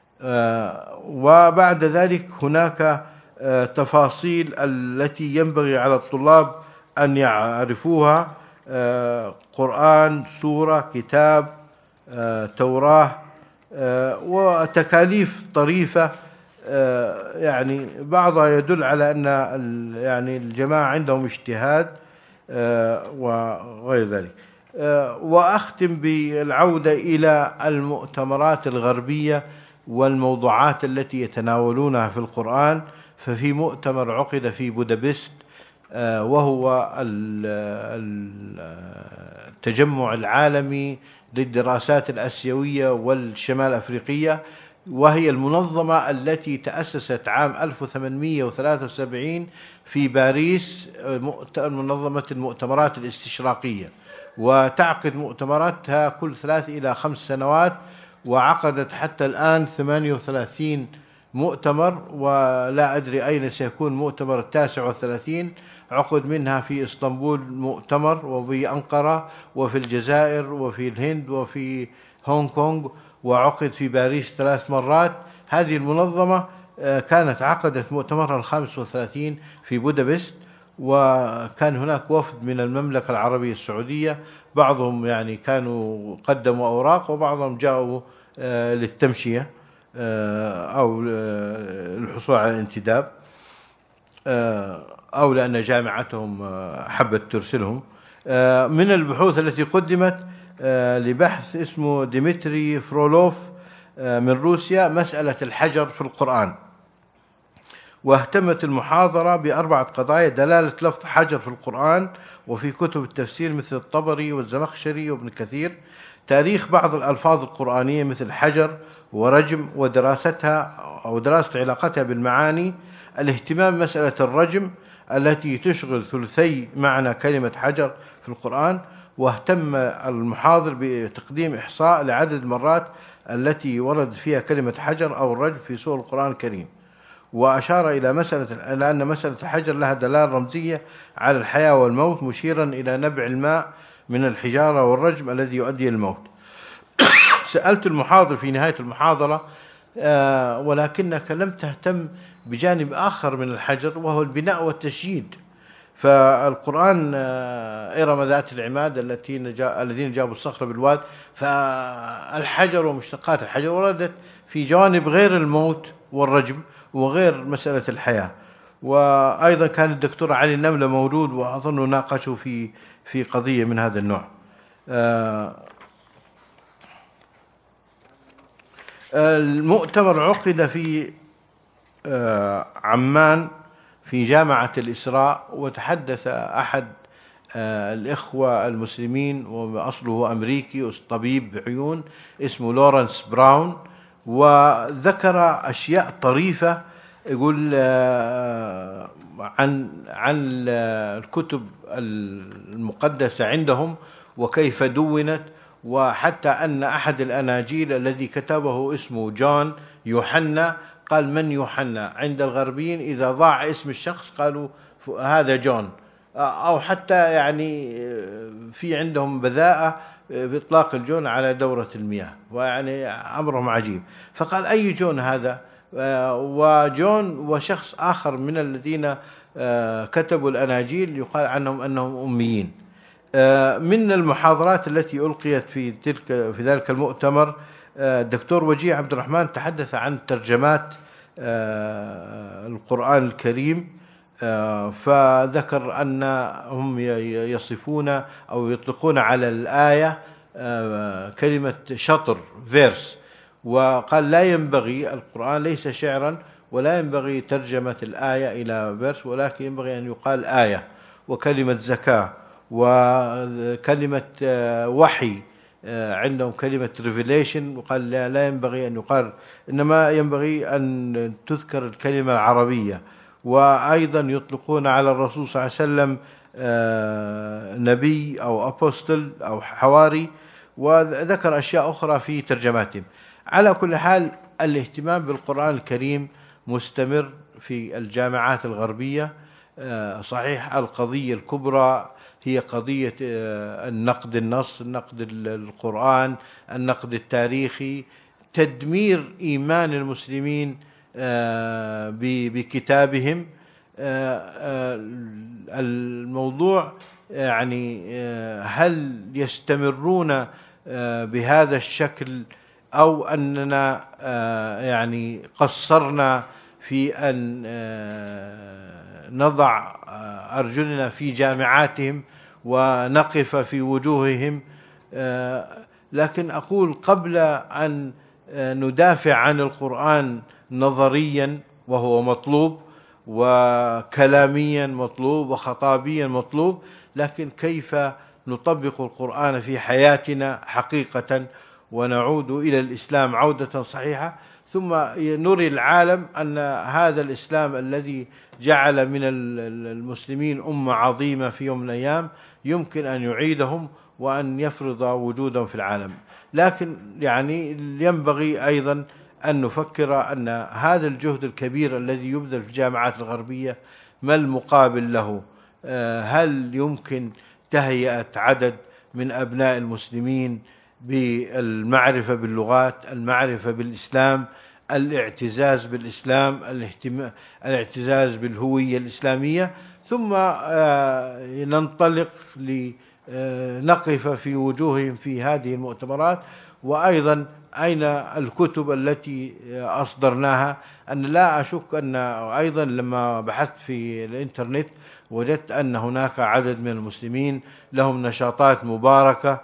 وبعد ذلك هناك تفاصيل التي ينبغي على الطلاب أن يعرفوها: قرآن، سورة، كتاب، توراة، وتكاليف طريفة. يعني بعضها يدل على أن يعني الجماعة عندهم اجتهاد وغير ذلك. وأختم بالعودة إلى المؤتمرات الغربية والموضوعات التي يتناولونها في القرآن. ففي مؤتمر عقد في بودابست وهو التجمع العالمي للدراسات الآسيوية والشمال الأفريقية، وهي المنظمة التي تأسست عام ألف وثمانمئة وثلاثة وسبعين في باريس، منظمة المؤتمرات الاستشراقية. وتعقد مؤتمراتها كل ثلاث إلى خمس سنوات، وعقدت حتى الآن ثمانية وثلاثين مؤتمر، ولا أدري أين سيكون مؤتمر التاسع والثلاثين. عقد منها في إسطنبول مؤتمر، وفي أنقرة، وفي الجزائر، وفي الهند، وفي هونغ كونغ، وعقد في باريس ثلاث مرات. هذه المنظمة كانت عقدت مؤتمرها الخامس والثلاثين في بودابست، وكان هناك وفد من المملكة العربية السعودية، بعضهم يعني كانوا قدموا أوراق، وبعضهم جاءوا للتمشية أو الحصول على الانتداب، أو لأن جامعتهم حبت ترسلهم. من البحوث التي قدمت لبحث اسمه ديمتري فرولوف من روسيا، مسألة الحجر في القرآن، واهتمت المحاضرة بأربعة قضايا: دلالة لفظ حجر في القرآن وفي كتب التفسير مثل الطبري والزمخشري وابن كثير، تاريخ بعض الألفاظ القرآنية مثل حجر ورجم ودراستها أو دراسة علاقتها بالمعاني، الاهتمام بمسألة الرجم التي تشغل ثلثي معنى كلمة حجر في القرآن، واهتم المحاضر بتقديم إحصاء لعدد المرات التي ورد فيها كلمة حجر أو الرجم في سور القرآن الكريم، وأشار إلى مسألة إلى أن مسألة الحجر لها دلالة رمزية على الحياة والموت، مشيرا إلى نبع الماء من الحجارة والرجم الذي يؤدي الموت. سألت المحاضر في نهاية المحاضرة: آه ولكنك لم تهتم بجانب آخر من الحجر، وهو البناء والتشييد. فالقرآن آه إرم ذات العماد التي نجا الذين جابوا الصخر بالواد، فالحجر ومشتقات الحجر وردت في جوانب غير الموت والرجم وغير مسألة الحياة. وأيضا كان الدكتور علي النملة موجود، وأظن ناقشوا في في قضية من هذا النوع. آه المؤتمر عقد في آه عمان في جامعة الإسراء، وتحدث أحد آه الإخوة المسلمين وأصله أمريكي، طبيب بعيون اسمه لورنس براون، وذكر أشياء طريفة. يقول آه عن عن الكتب المقدسة عندهم وكيف دونت، وحتى أن أحد الأناجيل الذي كتبه اسمه جون يوحنا، قال: من يوحنا؟ عند الغربيين إذا ضاع اسم الشخص قالوا هذا جون، أو حتى يعني في عندهم بذاءة بإطلاق الجون على دورة المياه، ويعني أمرهم عجيب. فقال: أي جون هذا؟ وجون وشخص آخر من الذين كتبوا الأناجيل يقال عنهم أنهم أميين. من المحاضرات التي ألقيت في تلك في ذلك المؤتمر، الدكتور وجيه عبد الرحمن تحدث عن ترجمات القرآن الكريم، فذكر أنهم يصفون أو يطلقون على الآية كلمة شطر فيرس، وقال: لا ينبغي، القرآن ليس شعرا، ولا ينبغي ترجمة الآية إلى فيرس، ولكن ينبغي أن يقال آية. وكلمة زكاة وكلمة وحي عندهم كلمة ريفيليشن، وقال لا ينبغي أن يقال، إنما ينبغي أن تذكر الكلمة العربية. وأيضا يطلقون على الرسول صلى الله عليه وسلم نبي أو أبوستل أو حواري، وذكر أشياء أخرى في ترجماتهم. على كل حال الاهتمام بالقرآن الكريم مستمر في الجامعات الغربية. صحيح القضية الكبرى هي قضية النقد النص، النقد القرآن، النقد التاريخي، تدمير إيمان المسلمين بكتابهم. الموضوع يعني هل يستمرون بهذا الشكل، أو أننا يعني قصرنا في أن نضع أرجلنا في جامعاتهم ونقف في وجوههم. لكن أقول قبل أن ندافع عن القرآن نظريا، وهو مطلوب، وكلاميا مطلوب، وخطابيا مطلوب، لكن كيف نطبق القرآن في حياتنا حقيقة ونعود إلى الإسلام عودة صحيحة، ثم نري العالم أن هذا الإسلام الذي جعل من المسلمين أمة عظيمة في يوم من الأيام يمكن أن يعيدهم وأن يفرض وجودهم في العالم. لكن يعني ينبغي أيضا أن نفكر أن هذا الجهد الكبير الذي يبذل في الجامعات الغربية ما المقابل له؟ هل يمكن تهيئة عدد من أبناء المسلمين بالمعرفة باللغات، المعرفة بالإسلام، الاعتزاز بالإسلام، الاعتزاز بالهوية الإسلامية، ثم ننطلق لنقف في وجوههم في هذه المؤتمرات؟ وأيضا أين الكتب التي أصدرناها؟ أنا لا أشك أن أيضا لما بحثت في الإنترنت وجدت أن هناك عدد من المسلمين لهم نشاطات مباركة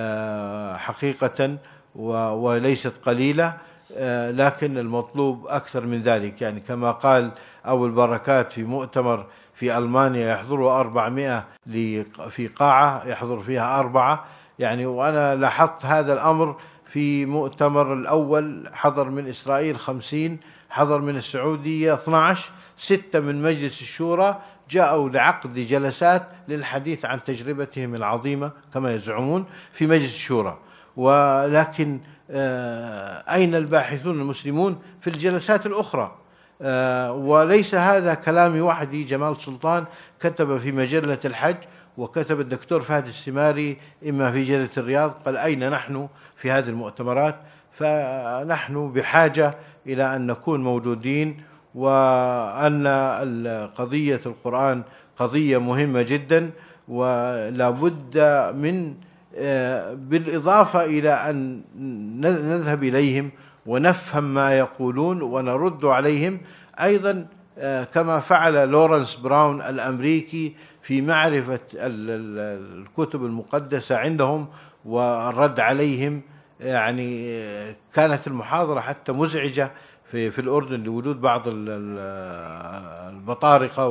حقيقة وليست قليلة، لكن المطلوب أكثر من ذلك. يعني كما قال أبو البركات في مؤتمر في ألمانيا يحضروا أربعمائة في قاعة يحضر فيها أربعة، يعني وأنا لاحظت هذا الأمر في مؤتمر الأول حضر من إسرائيل خمسين، حضر من السعودية اثني عشر، ستة من مجلس الشورى جاءوا لعقد جلسات للحديث عن تجربتهم العظيمة كما يزعمون في مجلس الشورى. ولكن أين الباحثون المسلمون في الجلسات الأخرى؟ وليس هذا كلامي وحدي، جمال سلطان كتب في مجلة الحج، وكتب الدكتور فهد السماري إما في جريدة الرياض، قال أين نحن في هذه المؤتمرات؟ فنحن بحاجة إلى أن نكون موجودين، وأن قضية القرآن قضية مهمة جدا، ولا بد من بالإضافة إلى أن نذهب إليهم ونفهم ما يقولون ونرد عليهم، أيضا كما فعل لورنس براون الأمريكي في معرفة الكتب المقدسة عندهم والرد عليهم. يعني كانت المحاضرة حتى مزعجة في في الأردن لوجود بعض البطارقة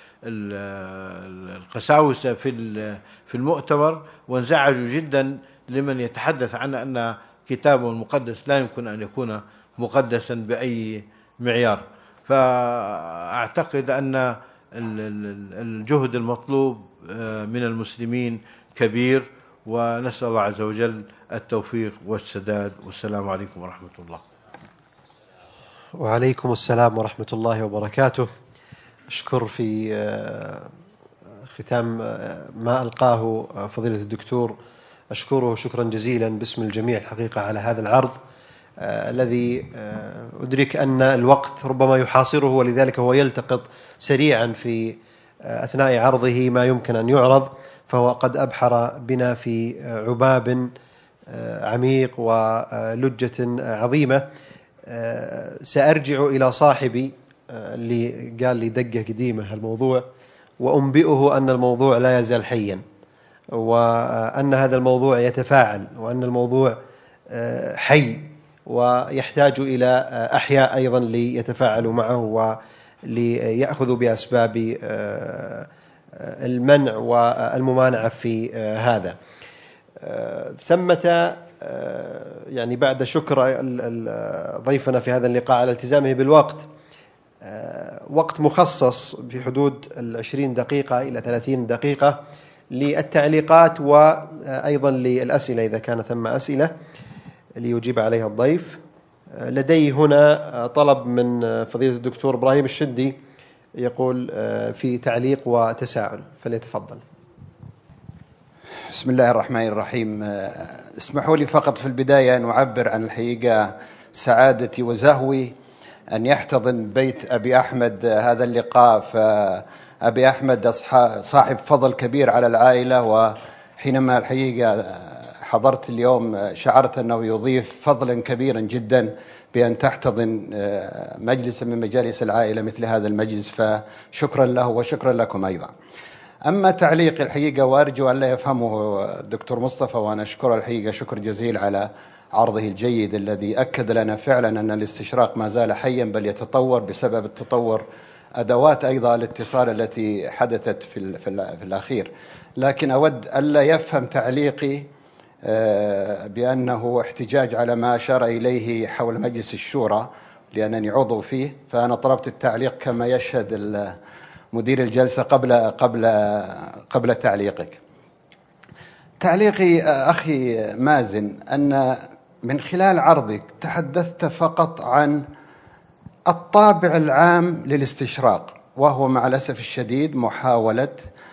والقساوسة في في المؤتمر، وانزعجوا جدا لمن يتحدث عن أن كتابه المقدس لا يمكن أن يكون مقدسا بأي معيار. فأعتقد أن الجهد المطلوب من المسلمين كبير، ونسأل الله عز وجل التوفيق والسداد. والسلام عليكم ورحمة الله. وعليكم السلام ورحمة الله وبركاته. أشكر في ختام ما ألقاه فضيلة الدكتور، أشكره شكرا جزيلا باسم الجميع الحقيقة على هذا العرض الذي أدرك أن الوقت ربما يحاصره، ولذلك هو يلتقط سريعا في أثناء عرضه ما يمكن أن يعرض، فهو قد أبحر بنا في عباب عميق ولجة عظيمة. سأرجع إلى صاحبي اللي قال لي دقة قديمة الموضوع، وأنبئه أن الموضوع لا يزال حيا، وأن هذا الموضوع يتفاعل، وأن الموضوع حي ويحتاج إلى أحياء أيضا ليتفاعلوا معه وليأخذوا بأسباب المنع والممانعة في هذا. ثمة يعني بعد شكر ضيفنا في هذا اللقاء على التزامه بالوقت، وقت مخصص في حدود العشرين دقيقة إلى ثلاثين دقيقة للتعليقات وأيضا للأسئلة إذا كان ثم أسئلة ليجيب عليها الضيف. لدي هنا طلب من فضيلة الدكتور إبراهيم الشدي يقول في تعليق وتساؤل، فليتفضل. بسم الله الرحمن الرحيم. اسمحوا لي فقط في البداية أن أعبر عن الحقيقة سعادتي وزهوي أن يحتضن بيت أبي أحمد هذا اللقاء. فأبي أحمد صاحب فضل كبير على العائلة، وحينما الحقيقة حضرت اليوم شعرت أنه يضيف فضلا كبيرا جدا بأن تحتضن مجلس من مجالس العائلة مثل هذا المجلس، فشكرا له وشكرا لكم أيضا. أما تعليق الحقيقة، وأرجو أن لا يفهمه الدكتور مصطفى، وأنا أشكره الحقيقة شكر جزيل على عرضه الجيد الذي أكد لنا فعلا أن الاستشراق ما زال حيا بل يتطور بسبب التطور أدوات أيضا الاتصال التي حدثت في, في الأخير. لكن أود ألا يفهم تعليقي بأنه احتجاج على ما أشار إليه حول مجلس الشورى لأنني عضو فيه، فأنا طلبت التعليق كما يشهد مدير الجلسة قبل قبل قبل تعليقك. تعليقي أخي مازن أن من خلال عرضك تحدثت فقط عن الطابع العام للاستشراق، وهو مع الأسف الشديد محاولة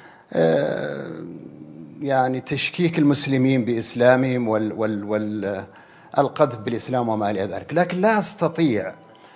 يعني تشكيك المسلمين بإسلامهم والقذف بالإسلام وما إلى ذلك. لكن لا أستطيع،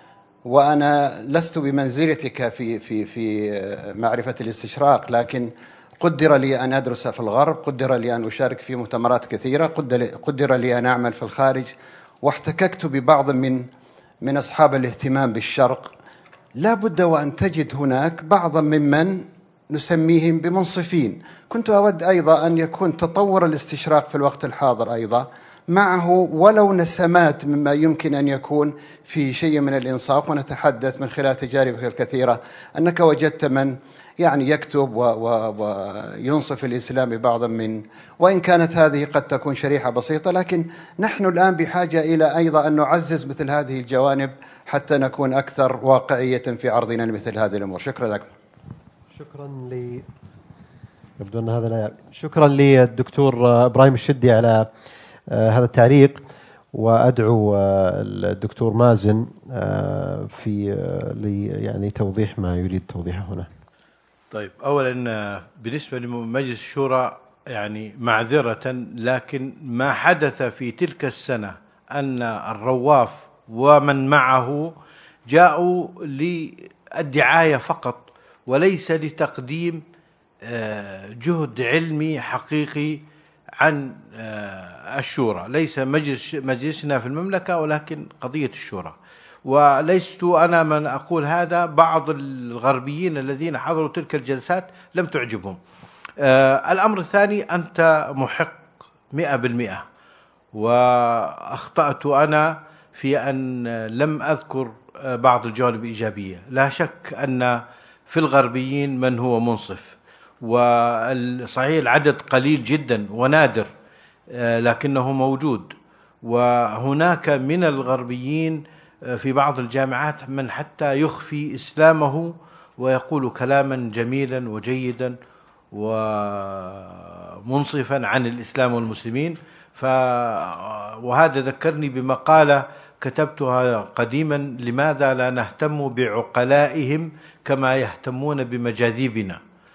وأنا لست بمنزلتك في في في معرفة الاستشراق، لكن قدر لي أن أدرس في الغرب، قدر لي أن أشارك في مؤتمرات كثيرة، قدر لي أن أعمل في الخارج، واحتككت ببعض من من أصحاب الاهتمام بالشرق. لا بد وأن تجد هناك بعضا ممن نسميهم بمنصفين. كنت أود أيضا أن يكون تطور الاستشراق في الوقت الحاضر أيضا معه ولو نسمات مما يمكن أن يكون في شيء من الإنصاف. ونتحدث من خلال تجاربك الكثيرة أنك وجدت من يعني يكتب وينصف الإسلام ببعض من، وإن كانت هذه قد تكون شريحة بسيطة، لكن نحن الآن بحاجة إلى أيضا أن نعزز مثل هذه الجوانب حتى نكون أكثر واقعية في عرضنا لمثل هذه الأمور. شكرا لكم. شكرا لي يبدو أن هذا لا شكرا للدكتور إبراهيم الشدي على هذا التعليق، وأدعو الدكتور مازن في يعني توضيح ما يريد توضيحه هنا. طيب، أولا بالنسبة لمجلس الشورى يعني معذرة، لكن ما حدث في تلك السنة أن الرواف ومن معه جاءوا للدعاية فقط وليس لتقديم جهد علمي حقيقي عن الشورى. ليس مجلس مجلسنا في المملكة، ولكن قضية الشورى. وليست أنا من أقول هذا، بعض الغربيين الذين حضروا تلك الجلسات لم تعجبهم. الأمر الثاني، أنت محق مئة بالمئة، وأخطأت أنا في أن لم أذكر بعض الجوانب الإيجابية. لا شك أن في الغربيين من هو منصف، وصحيح العدد قليل جدا ونادر لكنه موجود. وهناك من الغربيين في بعض الجامعات من حتى يخفي إسلامه ويقول كلاما جميلا وجيدا ومنصفا عن الإسلام والمسلمين. ف وهذا ذكرني بمقالة كتبتها قديما: لماذا لا نهتم بعقلائهم كما يهتمون بمجاذيبنا؟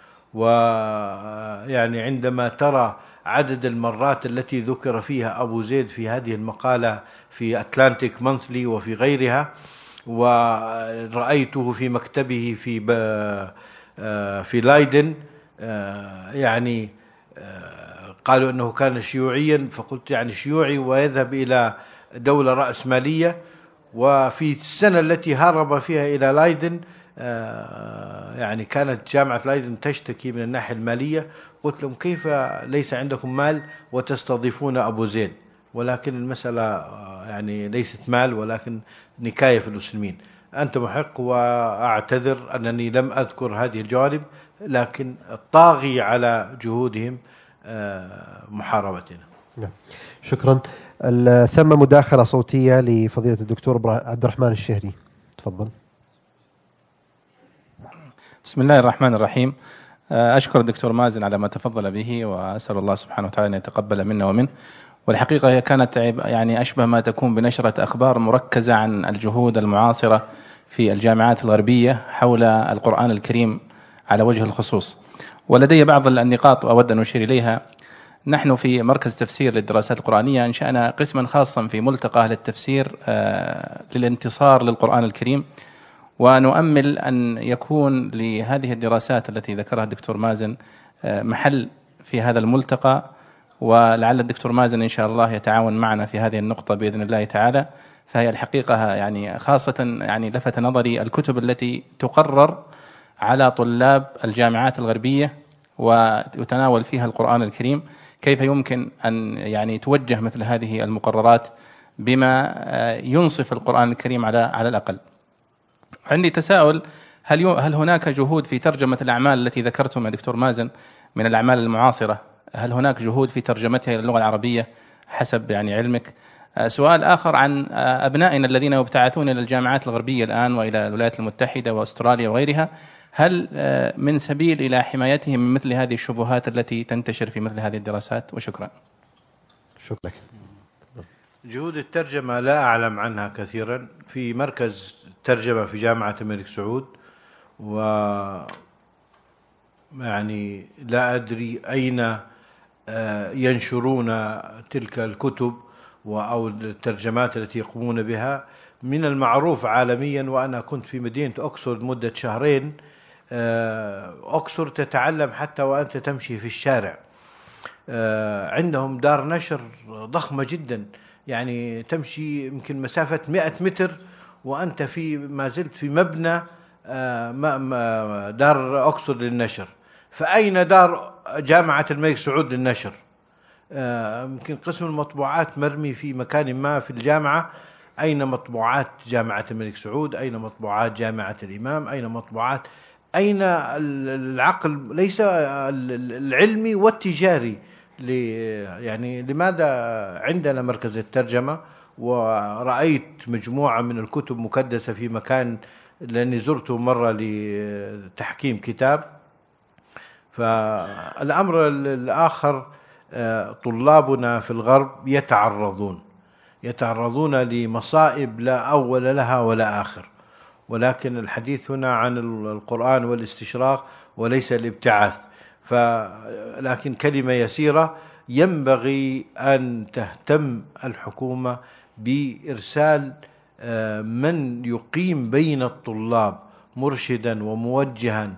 ويعني عندما ترى عدد المرات التي ذكر فيها أبو زيد في هذه المقالة في أتلانتيك مونثلي وفي غيرها، ورأيته في مكتبه في في لايدن، يعني قالوا أنه كان شيوعيا، فقلت يعني شيوعي ويذهب إلى دولة رأسمالية، وفي السنة التي هرب فيها إلى لايدن يعني كانت جامعة لايدن تشتكي من الناحية المالية. قلت لهم: كيف ليس عندكم مال وتستضيفون أبو زيد؟ ولكن المسألة يعني ليست مال، ولكن نكاية في المسلمين. أنت محق، وأعتذر أنني لم أذكر هذه الجوانب، لكن الطاغي على جهودهم محاربتنا. شكرا. ثم مداخلة صوتية لفضيلة الدكتور عبد الرحمن الشهري، تفضل. بسم الله الرحمن الرحيم. أشكر الدكتور مازن على ما تفضل به، وأسأل الله سبحانه وتعالى أن يتقبل منا ومنه. والحقيقة هي كانت يعني أشبه ما تكون بنشرة أخبار مركزة عن الجهود المعاصرة في الجامعات الغربية حول القرآن الكريم على وجه الخصوص. ولدي بعض النقاط أود أن أشير إليها. نحن في مركز تفسير للدراسات القرآنية أنشأنا قسما خاصا في ملتقى أهل التفسير للانتصار للقرآن الكريم، ونؤمل أن يكون لهذه الدراسات التي ذكرها الدكتور مازن محل في هذا الملتقى، ولعل الدكتور مازن إن شاء الله يتعاون معنا في هذه النقطة بإذن الله تعالى. فهي الحقيقة يعني خاصة يعني لفت نظري الكتب التي تقرر على طلاب الجامعات الغربية ويتناول فيها القرآن الكريم، كيف يمكن أن يعني توجه مثل هذه المقررات بما ينصف القرآن الكريم على على الأقل. عندي تساؤل: هل هل هناك جهود في ترجمة الأعمال التي ذكرتم يا دكتور مازن من الأعمال المعاصرة؟ هل هناك جهود في ترجمتها إلى اللغة العربية حسب يعني علمك؟ سؤال آخر عن أبنائنا الذين يبتعثون إلى الجامعات الغربية الآن وإلى الولايات المتحدة وأستراليا وغيرها، هل من سبيل إلى حمايتهم من مثل هذه الشبهات التي تنتشر في مثل هذه الدراسات؟ وشكرا. شكرا. جهود الترجمة لا أعلم عنها كثيرا. في مركز ترجمة في جامعة الملك سعود، و يعني لا أدري أين ينشرون تلك الكتب أو الترجمات التي يقومون بها. من المعروف عالميا، وأنا كنت في مدينة أكسفورد مدة شهرين، أكسفورد تتعلم حتى وأنت تمشي في الشارع. عندهم دار نشر ضخمة جدا، يعني تمشي يمكن مسافة مئة متر وأنت في ما زلت في مبنى دار أكسفورد للنشر. فأين دار جامعة الملك سعود للنشر؟ يمكن قسم المطبوعات مرمي في مكان ما في الجامعة. أين مطبوعات جامعة الملك سعود؟ أين مطبوعات جامعة الإمام؟ أين مطبوعات؟ أين العقل ليس العلمي والتجاري؟ يعني لماذا عندنا مركز الترجمة؟ ورأيت مجموعة من الكتب مكدسة في مكان، لأني زرته مرة لتحكيم كتاب. فالأمر الآخر، طلابنا في الغرب يتعرضون يتعرضون لمصائب لا أول لها ولا آخر، ولكن الحديث هنا عن القرآن والاستشراق وليس الابتعاث. لكن كلمة يسيرة، ينبغي أن تهتم الحكومة بإرسال من يقيم بين الطلاب مرشدا وموجها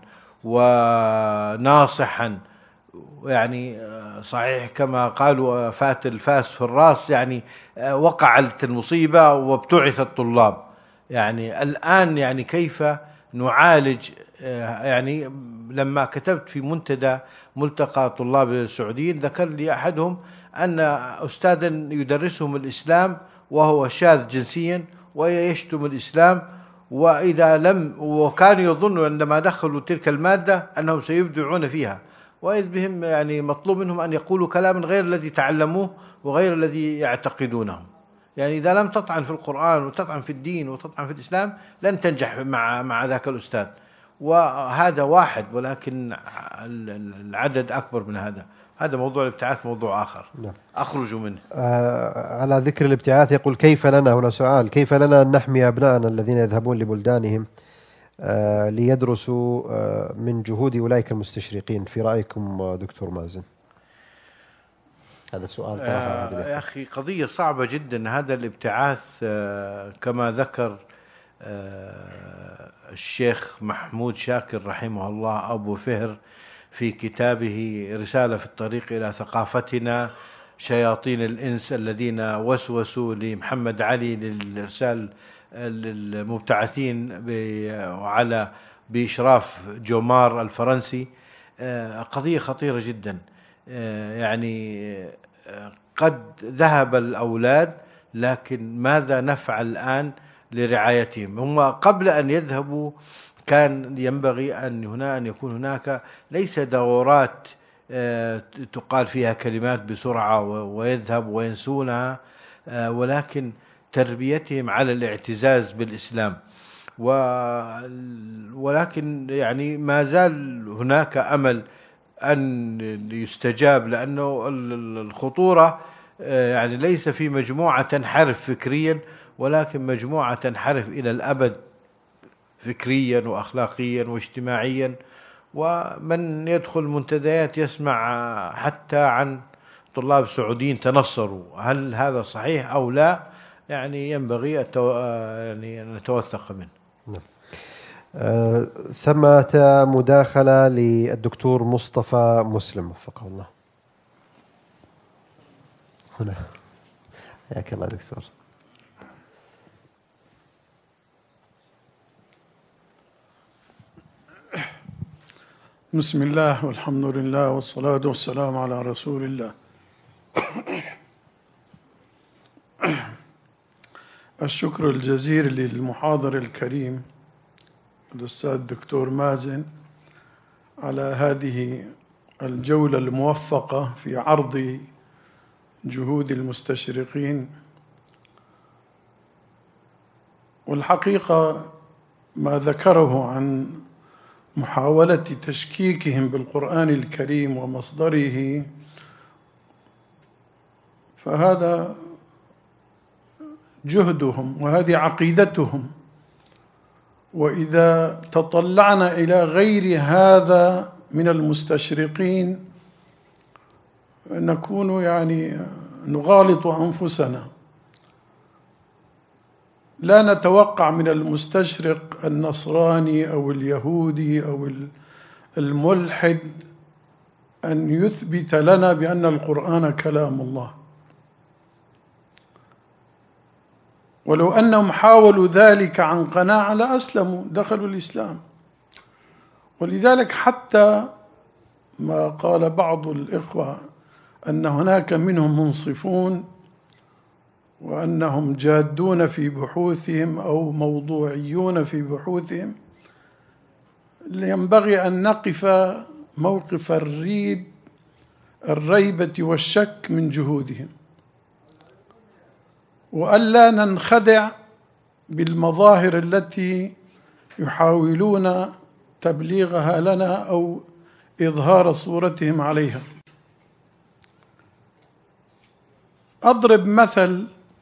وناصحا. يعني صحيح كما قالوا فات الفاس في الراس، يعني وقعت المصيبة وابتعث الطلاب. يعني الآن يعني كيف نعالج؟ يعني لما كتبت في منتدى ملتقى طلاب السعوديين، ذكر لي أحدهم أن أستاذا يدرسهم الإسلام وهو شاذ جنسيا ويشتم الإسلام، وإذا لم وكانوا يظنوا عندما دخلوا تلك المادة أنهم سيبدعون فيها، وإذ بهم يعني مطلوب منهم أن يقولوا كلاما غير الذي تعلموه وغير الذي يعتقدونه. يعني إذا لم تطعن في القرآن وتطعن في الدين وتطعن في الإسلام لن تنجح مع مع ذاك الأستاذ. وهذا واحد، ولكن العدد أكبر من هذا. هذا موضوع الابتعاث موضوع آخر نعم. أخرج منه. آه على ذكر الابتعاث، يقول كيف لنا، هنا سؤال، كيف لنا أن نحمي أبنائنا الذين يذهبون لبلدانهم آه ليدرسوا آه من جهود أولئك المستشرقين في رأيكم دكتور مازن؟ هذا سؤال آه يا أخي قضية صعبة جدا. هذا الابتعاث آه كما ذكر آه الشيخ محمود شاكر رحمه الله أبو فهر في كتابه رسالة في الطريق إلى ثقافتنا، شياطين الإنس الذين وسوسوا لمحمد علي للإرسال المبتعثين وعلى بإشراف جومار الفرنسي. قضية خطيرة جدا. يعني قد ذهب الأولاد، لكن ماذا نفعل الآن لرعايتهم؟ هم قبل أن يذهبوا كان ينبغي أن هنا أن يكون هناك ليس دورات تقال فيها كلمات بسرعة ويذهب وينسونها، ولكن تربيتهم على الاعتزاز بالإسلام. ولكن يعني ما زال هناك أمل أن يستجاب، لأنه الخطورة يعني ليس في مجموعة تنحرف فكريا، ولكن مجموعة تنحرف إلى الأبد فكريا وأخلاقيا واجتماعيا. ومن يدخل منتديات يسمع حتى عن طلاب سعوديين تنصروا. هل هذا صحيح أو لا؟ يعني ينبغي يعني أن نتوثق منه. نعم. أه ثمة مداخلة للدكتور مصطفى مسلم وفقه الله. هنا حياك الله دكتور. بسم الله والحمد لله والصلاة والسلام على رسول الله. الشكر الجزيل للمحاضر الكريم الأستاذ الدكتور مازن على هذه الجولة الموفقة في عرض جهود المستشرقين والحقيقة ما ذكره عن محاولة تشكيكهم بالقرآن الكريم ومصدره فهذا جهدهم وهذه عقيدتهم، وإذا تطلعنا إلى غير هذا من المستشرقين نكون يعني نغالط أنفسنا. لا نتوقع من المستشرق النصراني أو اليهودي أو الملحد أن يثبت لنا بأن القرآن كلام الله، ولو أنهم حاولوا ذلك عن قناعة لأسلموا، دخلوا الإسلام. ولذلك حتى ما قال بعض الإخوة أن هناك منهم منصفون وأنهم جادون في بحوثهم أو موضوعيون في بحوثهم، ينبغي أن نقف موقف الريب الريبة والشك من جهودهم، وألا ننخدع بالمظاهر التي يحاولون تبليغها لنا أو إظهار صورتهم عليها. أضرب مثل،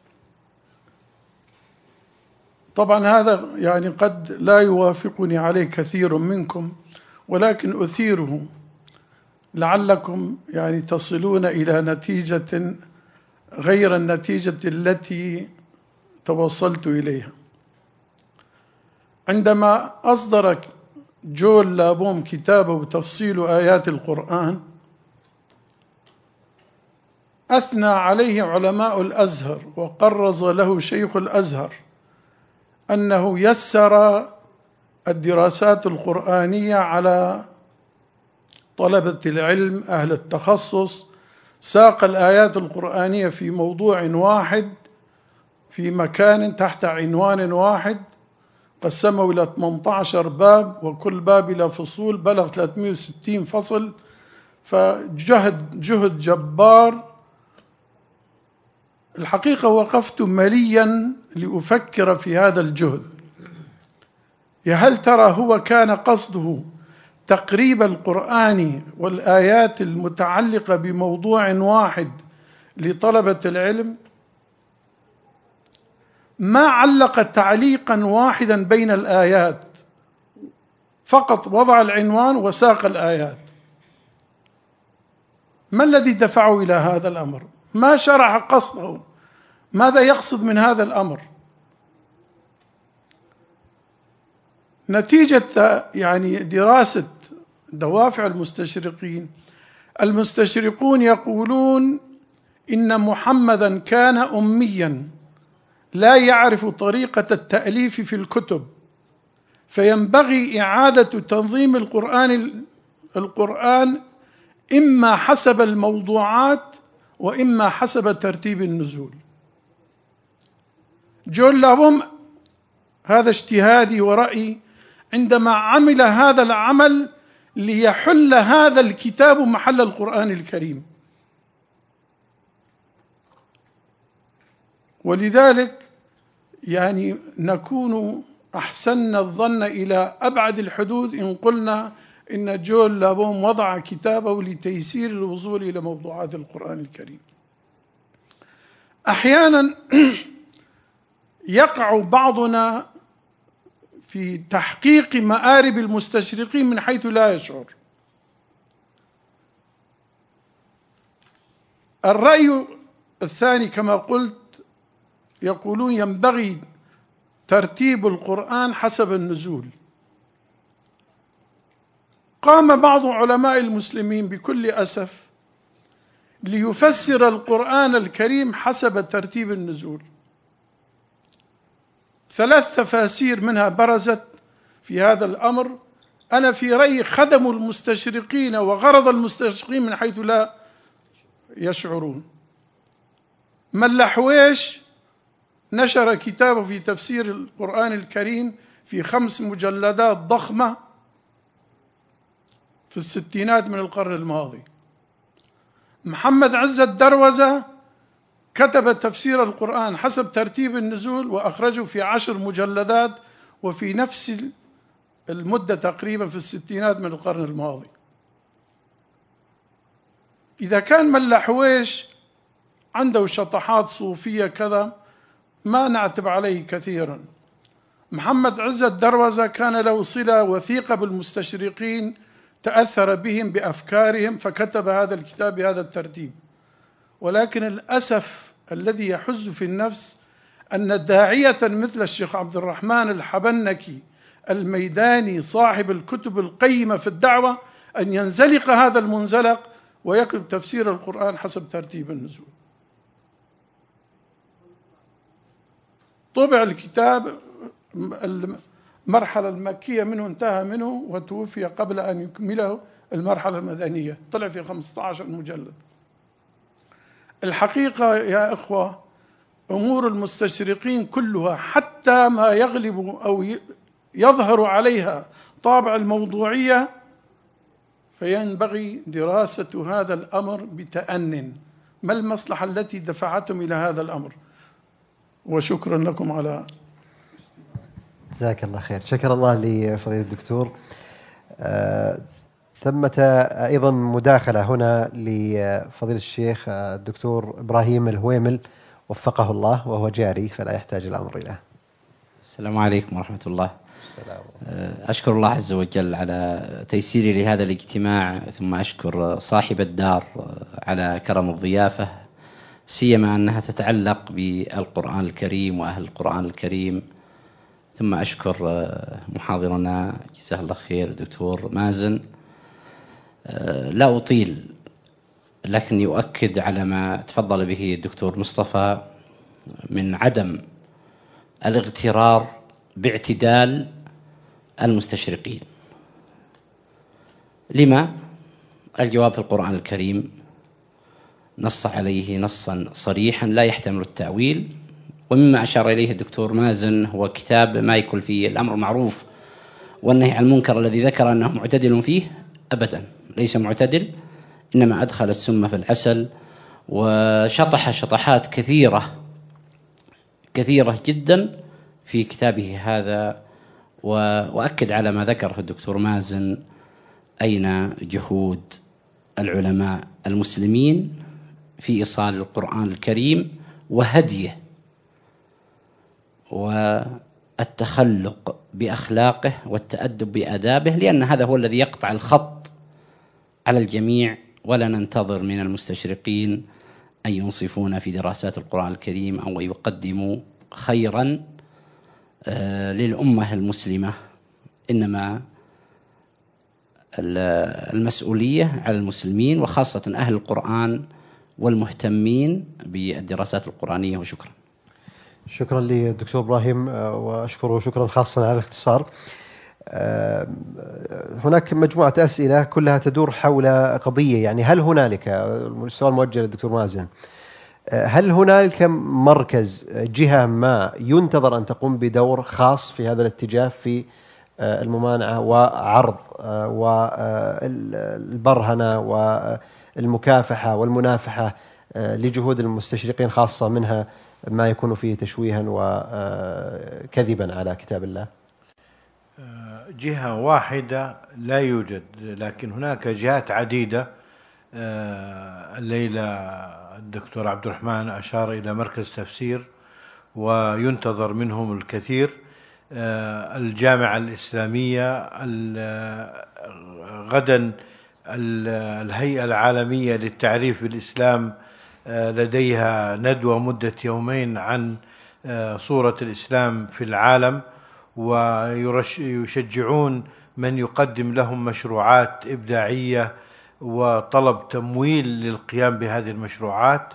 طبعا هذا يعني قد لا يوافقني عليه كثير منكم، ولكن أثيره لعلكم يعني تصلون إلى نتيجة غير النتيجة التي توصلت إليها. عندما أصدر جول لابوم كتابه تفصيل آيات القرآن، أثنى عليه علماء الأزهر وقرز له شيخ الأزهر أنه يسر الدراسات القرآنية على طلبة العلم أهل التخصص، ساق الآيات القرآنية في موضوع واحد في مكان تحت عنوان واحد، قسمه إلى ثمانية عشر باب وكل باب إلى فصول بلغ ثلاثمئة وستين فصل، فجهد جهد جبار. الحقيقة وقفت مليا لأفكر في هذا الجهد، يا هل ترى هو كان قصده تقريب القرآن والآيات المتعلقة بموضوع واحد لطلبة العلم؟ ما علق تعليقا واحدا بين الآيات، فقط وضع العنوان وساق الآيات. ما الذي دفعه إلى هذا الأمر؟ ما شرح قصده، ماذا يقصد من هذا الأمر؟ نتيجة يعني دراسة دوافع المستشرقين، المستشرقون يقولون إن محمدا كان أميا لا يعرف طريقة التأليف في الكتب، فينبغي إعادة تنظيم القرآن القرآن إما حسب الموضوعات وإما حسب ترتيب النزول. جول لابوم، هذا اجتهادي ورأيي، عندما عمل هذا العمل ليحل هذا الكتاب محل القرآن الكريم، ولذلك يعني نكون أحسن الظن إلى أبعد الحدود إن قلنا إن جول لابوم وضع كتابه لتيسير الوصول إلى موضوعات القرآن الكريم. أحيانا يقع بعضنا في تحقيق مآرب المستشرقين من حيث لا يشعر. الرأي الثاني كما قلت يقولون ينبغي ترتيب القرآن حسب النزول. قام بعض علماء المسلمين بكل أسف ليفسر القرآن الكريم حسب ترتيب النزول. ثلاث تفاسير منها برزت في هذا الأمر، أنا في رأيي خدموا المستشرقين وغرض المستشرقين من حيث لا يشعرون. ملحويش نشر كتابه في تفسير القرآن الكريم في خمس مجلدات ضخمة في الستينات من القرن الماضي. محمد عزت دروزة كتب تفسير القرآن حسب ترتيب النزول وأخرجه في عشر مجلدات وفي نفس المدة تقريبا في الستينات من القرن الماضي. إذا كان ملا حويش عنده شطحات صوفية كذا ما نعتب عليه كثيرا. محمد عزت دروزة كان له صلة وثيقة بالمستشرقين، تأثر بهم بأفكارهم فكتب هذا الكتاب بهذا الترتيب. ولكن الأسف الذي يحز في النفس أن داعية مثل الشيخ عبد الرحمن الحبنكي الميداني صاحب الكتب القيمة في الدعوة أن ينزلق هذا المنزلق ويكتب تفسير القرآن حسب ترتيب النزول. طبع الكتاب، المرحلة المكية منه انتهى منه وتوفي قبل أن يكمله المرحلة المدنية، طلع في خمسة عشر مجلد. الحقيقة يا إخوة أمور المستشرقين كلها حتى ما يغلب أو يظهر عليها طابع الموضوعية فينبغي دراسة هذا الأمر بتأنٍ. ما المصلحة التي دفعتم إلى هذا الأمر؟ وشكرا لكم على. جزاك الله خير. شكر الله لفضيلة الدكتور. آه ثمة أيضا مداخلة هنا لفضيلة الشيخ الدكتور إبراهيم الهويمل وفقه الله وهو جاري فلا يحتاج الأمر إليه. السلام عليكم ورحمة الله. السلام. أشكر الله عز وجل على تيسيري لهذا الاجتماع، ثم أشكر صاحب الدار على كرم الضيافة، سيما أنها تتعلق بالقرآن الكريم وأهل القرآن الكريم. ثم أشكر محاضرنا جزاه الله خير دكتور مازن. لا أطيل، لكني أؤكد على ما تفضل به الدكتور مصطفى من عدم الاغترار باعتدال المستشرقين. لما؟ الجواب في القرآن الكريم نص عليه نصا صريحا لا يحتمل التأويل، ومما أشار إليه الدكتور مازن هو كتاب ما يكل فيه الأمر المعروف والنهي عن المنكر الذي ذكر أنه معتدل فيه. أبدا ليس معتدل، إنما أدخل السم في العسل وشطح شطحات كثيرة كثيرة جدا في كتابه هذا. وأؤكد على ما ذكره الدكتور مازن، أين جهود العلماء المسلمين في إيصال القرآن الكريم وهديه والتخلق بأخلاقه والتأدب بآدابه، لأن هذا هو الذي يقطع الخط على الجميع. ولا ننتظر من المستشرقين أن ينصفونا في دراسات القرآن الكريم أو يقدموا خيرا للأمة المسلمة، إنما المسؤولية على المسلمين وخاصة أهل القرآن والمهتمين بالدراسات القرآنية. وشكرا. شكرا للدكتور إبراهيم وأشكره شكرا خاصا على الاختصار. هناك مجموعة أسئلة كلها تدور حول قضية، يعني هل هنالك، السؤال موجه للدكتور مازن، هل هنالك مركز جهة ما ينتظر أن تقوم بدور خاص في هذا الاتجاه في الممانعة وعرض والبرهنة والمكافحة والمنافحة لجهود المستشرقين، خاصة منها ما يكون فيه تشويها وكذبا على كتاب الله؟ جهة واحدة لا يوجد، لكن هناك جهات عديدة. الليلة الدكتور عبد الرحمن أشار إلى مركز تفسير وينتظر منهم الكثير. الجامعة الإسلامية، غدا الهيئة العالمية للتعريف بالإسلام لديها ندوة مدة يومين عن صورة الإسلام في العالم، ويشجعون من يقدم لهم مشروعات إبداعية وطلب تمويل للقيام بهذه المشروعات.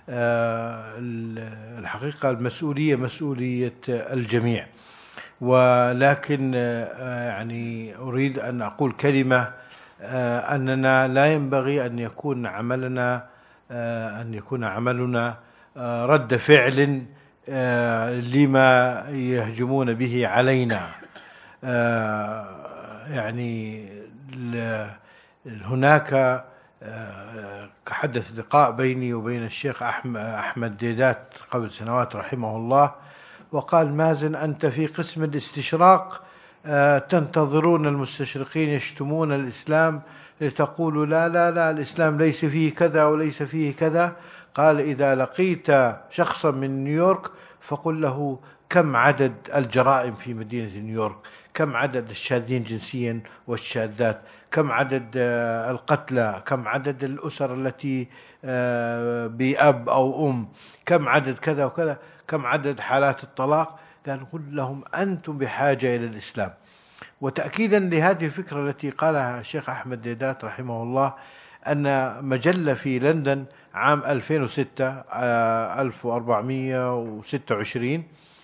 الحقيقة المسؤولية مسؤولية الجميع، ولكن يعني أريد أن أقول كلمة، أننا لا ينبغي أن يكون عملنا أن يكون عملنا رد فعل لما يهجمون به علينا. يعني هناك حدث لقاء بيني وبين الشيخ أحمد ديدات قبل سنوات رحمه الله، وقال: مازن أنت في قسم الاستشراق تنتظرون المستشرقين يشتمون الإسلام لتقولوا لا لا لا الإسلام ليس فيه كذا وليس فيه كذا. قال: إذا لقيت شخصا من نيويورك فقل له كم عدد الجرائم في مدينة نيويورك، كم عدد الشاذين جنسيا والشاذات، كم عدد القتلى، كم عدد الأسر التي بأب أو أم، كم عدد كذا وكذا، كم عدد حالات الطلاق. قال: قل لهم أنتم بحاجة إلى الإسلام. وتأكيدا لهذه الفكرة التي قالها الشيخ أحمد ديدات رحمه الله، أن مجلة في لندن عام ألفين وستة ألف وأربعمائة وستة وعشرين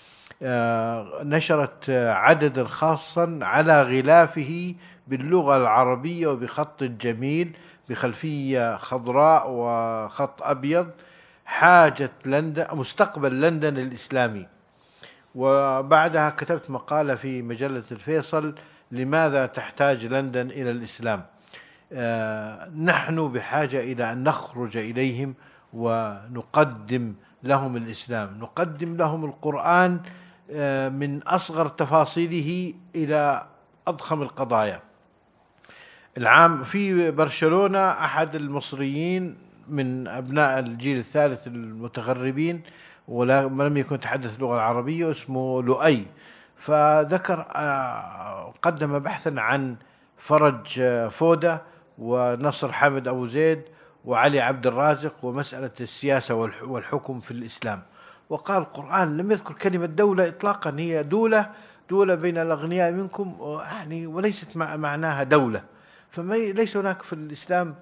نشرت عددا خاصا على غلافه باللغة العربية وبخط جميل بخلفية خضراء وخط أبيض: حاجة لندن، مستقبل لندن الإسلامي. وبعدها كتبت مقالة في مجلة الفيصل: لماذا تحتاج لندن إلى الإسلام؟ آه نحن بحاجة إلى أن نخرج إليهم ونقدم لهم الإسلام، نقدم لهم القرآن آه من أصغر تفاصيله إلى أضخم القضايا. العام في برشلونة أحد المصريين من أبناء الجيل الثالث المتغربين ولم يكن يتحدث اللغة العربية، اسمه لؤي، فذكر قدم بحثا عن فرج فودة ونصر حامد أبو زيد وعلي عبد الرازق ومسألة السياسة والحكم في الإسلام، وقال القرآن لم يذكر كلمة دولة إطلاقا، هي دولة دولة بين الأغنياء منكم يعني، وليست معناها دولة، فليس هناك في الإسلام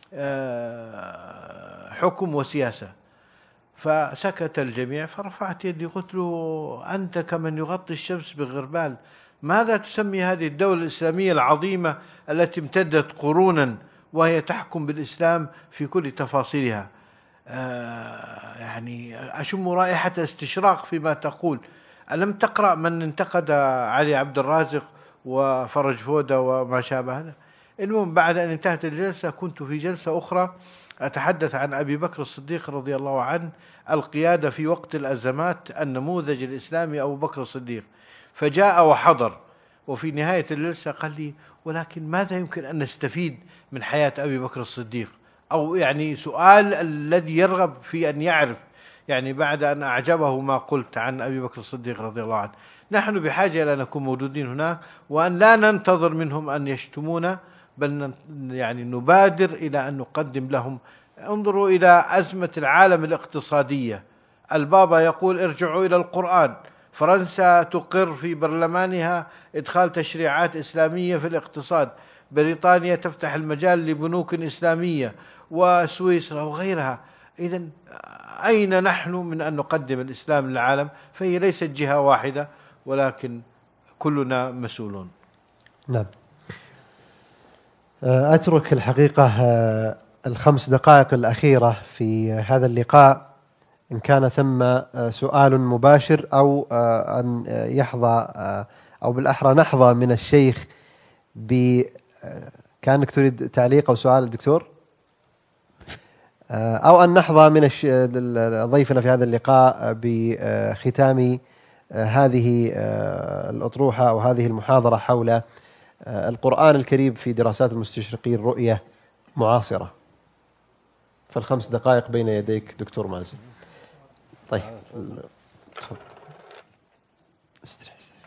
حكم وسياسة. فسكت الجميع، فرفعت يدي قلت له: أنت كمن يغطي الشمس بغربال، ماذا تسمي هذه الدولة الإسلامية العظيمة التي امتدت قرونا وهي تحكم بالإسلام في كل تفاصيلها؟ آه يعني أشم رائحة استشراق فيما تقول. ألم تقرأ من انتقد علي عبد الرازق وفرج فودة وما شابه هذا؟ المهم بعد أن انتهت الجلسة كنت في جلسة أخرى أتحدث عن أبي بكر الصديق رضي الله عنه، القيادة في وقت الأزمات، النموذج الإسلامي أبو بكر الصديق، فجاء وحضر، وفي نهاية الجلسة قال لي: ولكن ماذا يمكن أن نستفيد من حياة أبي بكر الصديق؟ أو يعني سؤال الذي يرغب في أن يعرف، يعني بعد أن أعجبه ما قلت عن أبي بكر الصديق رضي الله عنه. نحن بحاجة إلى أن نكون موجودين هناك وأن لا ننتظر منهم أن يشتمونا، بل يعني نبادر إلى أن نقدم لهم. انظروا إلى أزمة العالم الاقتصادية، البابا يقول ارجعوا إلى القرآن، فرنسا تقر في برلمانها إدخال تشريعات إسلامية في الاقتصاد، بريطانيا تفتح المجال لبنوك إسلامية، وسويسرا وغيرها. إذن أين نحن من أن نقدم الإسلام للعالم؟ فهي ليست جهة واحدة، ولكن كلنا مسؤولون. نعم. أترك الحقيقة الخمس دقائق الأخيرة في هذا اللقاء إن كان ثم سؤال مباشر أو أن يحظى أو بالأحرى نحظى من الشيخ ب كأنك تريد تعليق أو سؤال الدكتور، أو أن نحظى من ضيفنا في هذا اللقاء بختام هذه الأطروحة أو هذه المحاضرة حول القرآن الكريم في دراسات المستشرقين رؤية معاصرة. فالخمس دقائق بين يديك دكتور مازن. طيب تفضل. استريح استريح.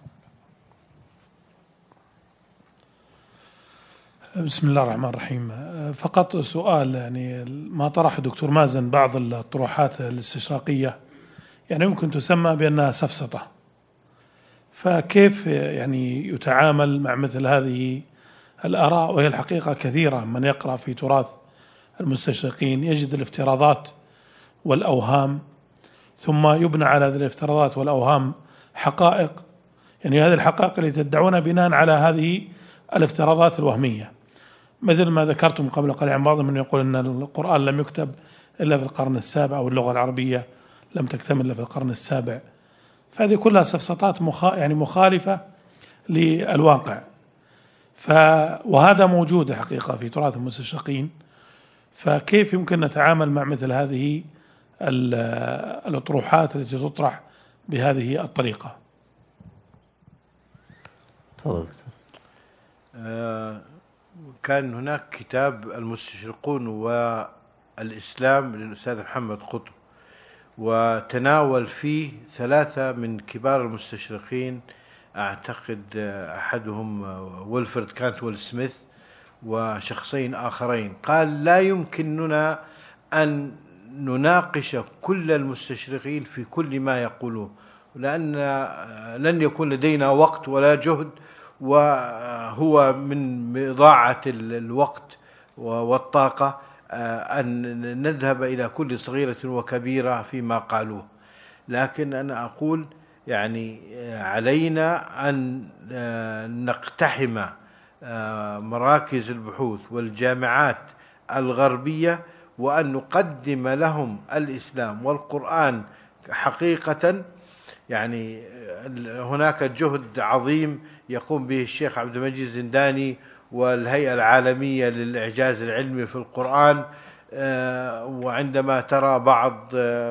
بسم الله الرحمن الرحيم. فقط سؤال، يعني ما طرح الدكتور مازن بعض الطروحات الاستشراقية يعني يمكن تسمى بأنها سفسطة، فكيف يعني يتعامل مع مثل هذه الآراء؟ وهي الحقيقة كثيرة، من يقرأ في تراث المستشرقين يجد الافتراضات والأوهام، ثم يبنى على هذه الافتراضات والأوهام حقائق، يعني هذه الحقائق اللي تدعون بناء على هذه الافتراضات الوهمية، مثل ما ذكرتم قبل قليل عن بعضهم من يقول أن القرآن لم يكتب إلا في القرن السابع، أو اللغة العربية لم تكتمل إلا في القرن السابع. فهذه كلها سفسطات مخا يعني مخالفة للواقع. ف وهذا موجود حقيقة في تراث المستشرقين، فكيف يمكن نتعامل مع مثل هذه الأطروحات التي تطرح بهذه الطريقة؟ تفضل. آه كان هناك كتاب المستشرقون والإسلام للأستاذ محمد قطب، وتناول فيه ثلاثة من كبار المستشرقين، أعتقد أحدهم ويلفرد كانتويل سميث وشخصين آخرين. قال لا يمكننا أن نناقش كل المستشرقين في كل ما يقولون، لأن لن يكون لدينا وقت ولا جهد، وهو من إضاعة الوقت والطاقة أن نذهب إلى كل صغيرة وكبيرة فيما قالوه. لكن أنا أقول يعني علينا أن نقتحم مراكز البحوث والجامعات الغربية، وأن نقدم لهم الإسلام والقرآن حقيقة. يعني هناك جهد عظيم يقوم به الشيخ عبد المجيد الزنداني والهيئة العالمية للإعجاز العلمي في القرآن، وعندما ترى بعض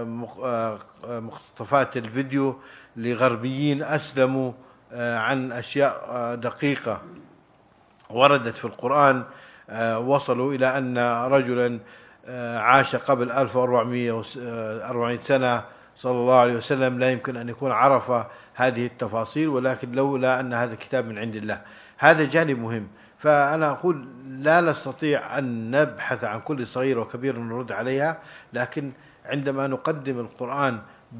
مقتطفات الفيديو لغربيين أسلموا عن أشياء دقيقة وردت في القرآن، وصلوا إلى أن رجلا عاش قبل ألف وأربعمائة سنة صلى الله عليه وسلم لا يمكن أن يكون عرف هذه التفاصيل، ولكن لولا أن هذا الكتاب من عند الله. هذا جانب مهم. فأنا أقول لا نستطيع أن نبحث عن كل صغير وكبير ونرد عليها، لكن عندما نقدم القرآن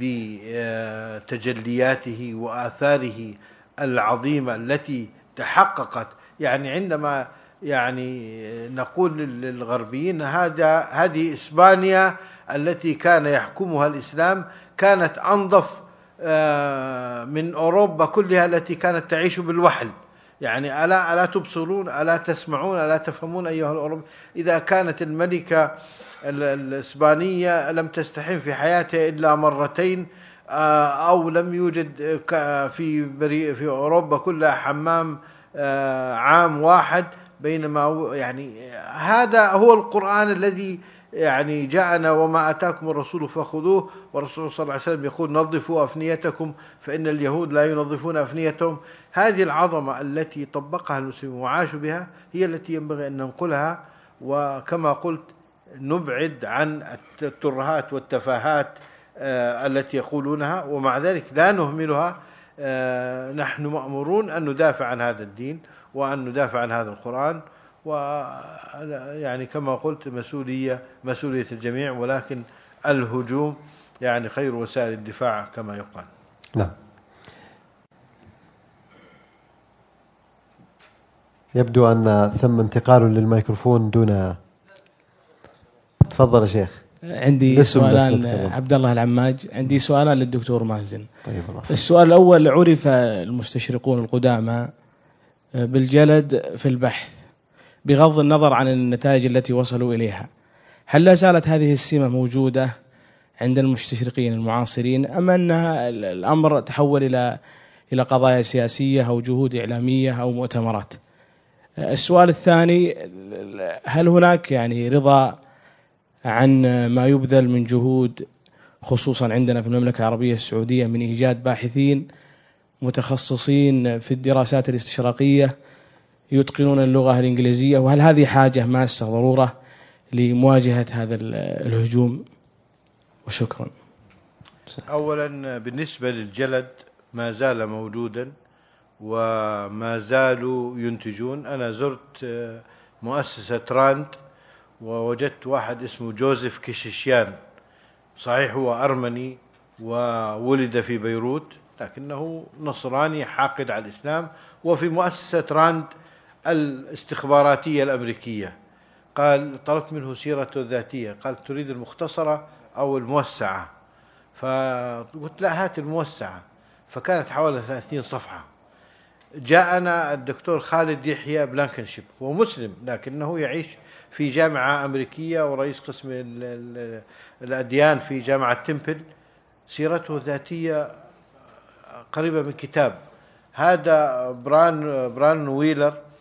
بتجلياته وآثاره العظيمة التي تحققت، يعني عندما يعني نقول للغربيين هذا هذه إسبانيا التي كان يحكمها الإسلام كانت أنظف من أوروبا كلها التي كانت تعيش بالوحل. يعني ألا ألا تبصرون، ألا تسمعون، ألا تفهمون أيها الأوروبي؟ إذا كانت الملكة الإسبانية لم تستحم في حياتها إلا مرتين، أو لم يوجد في في أوروبا كلها حمام عام واحد، بينما يعني هذا هو القرآن الذي يعني جاءنا وما أتاكم الرسول فخذوه، والرسول صلى الله عليه وسلم يقول نظفوا أفنيتكم فإن اليهود لا ينظفون أفنيتهم. هذه العظمة التي طبقها المسلمون وعاشوا بها هي التي ينبغي أن ننقلها، وكما قلت نبعد عن الترهات والتفاهات التي يقولونها، ومع ذلك لا نهملها. نحن مأمورون أن ندافع عن هذا الدين وأن ندافع عن هذا القرآن، ويعني كما قلت مسؤولية مسؤولية الجميع، ولكن الهجوم يعني خير وسائل الدفاع كما يقال. نعم. يبدو أن ثم انتقال للميكروفون دون. تفضل يا شيخ. عندي سؤالان عبد الله العماج. عندي سؤالان للدكتور مازن. طيب الله. السؤال الأول: عرف المستشرقون القدامى بالجلد في البحث بغض النظر عن النتائج التي وصلوا إليها، هل لا زالت هذه السمة موجودة عند المستشرقين المعاصرين، أم أن الأمر تحول إلى إلى قضايا سياسية أو جهود إعلامية أو مؤتمرات؟ السؤال الثاني: هل هناك يعني رضا عن ما يبذل من جهود خصوصا عندنا في المملكة العربية السعودية من إيجاد باحثين متخصصين في الدراسات الاستشراقية يتقنون اللغة الإنجليزية، وهل هذه حاجة ماسة ضرورة لمواجهة هذا الهجوم؟ وشكرا. أولا بالنسبة للجلد ما زال موجودا وما زالوا ينتجون. أنا زرت مؤسسة راند ووجدت واحد اسمه جوزيف كيشيشيان، صحيح هو أرمني وولد في بيروت لكنه نصراني حاقد على الإسلام، وفي مؤسسة راند الاستخباراتية الأمريكية. قال طلبت منه سيرته الذاتية، قال تريد المختصرة أو الموسعة؟ فقلت لا هات الموسعة، فكانت حوالي ثلاثين صفحة. جاءنا الدكتور خالد يحيى بلانكنشيب، هو مسلم لكنه يعيش في جامعة أمريكية ورئيس قسم الأديان في جامعة تمبل، سيرته الذاتية قريبة من كتاب. هذا بران بران ويلر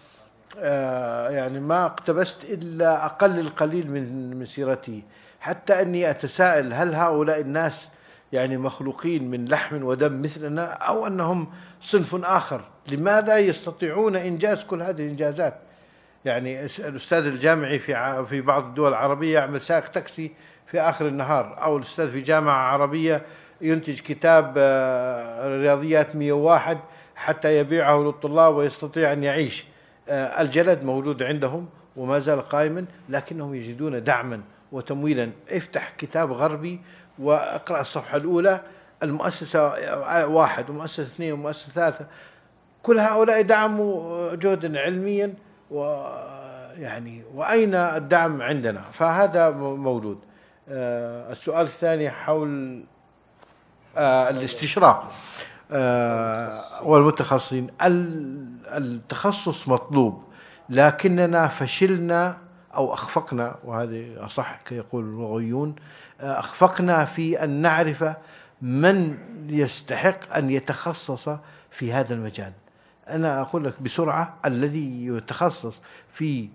يعني ما اقتبست إلا أقل القليل من من سيرته، حتى أني أتساءل هل هؤلاء الناس يعني مخلوقين من لحم ودم مثلنا أو أنهم صنف آخر؟ لماذا يستطيعون إنجاز كل هذه الإنجازات؟ يعني الأستاذ الجامعي في في بعض الدول العربية يعمل سائق تاكسي في آخر النهار، أو الأستاذ في جامعة عربية ينتج كتاب رياضيات مئة وواحد حتى يبيعه للطلاب ويستطيع أن يعيش. الجلد موجود عندهم وما زال قائما، لكنهم يجدون دعما وتمويلا. افتح كتاب غربي واقرأ الصفحة الأولى، المؤسسة واحد ومؤسسة اثنين ومؤسسة ثلاثة، كل هؤلاء دعموا جهدا علميا، ويعني وأين الدعم عندنا؟ فهذا موجود. السؤال الثاني حول الاستشراق والمتخصصين. التخصص مطلوب، لكننا فشلنا أو أخفقنا، وهذه أصح كيقول اللغويون، أخفقنا في أن نعرف من يستحق أن يتخصص في هذا المجال. أنا أقول لك بسرعة، الذي يتخصص في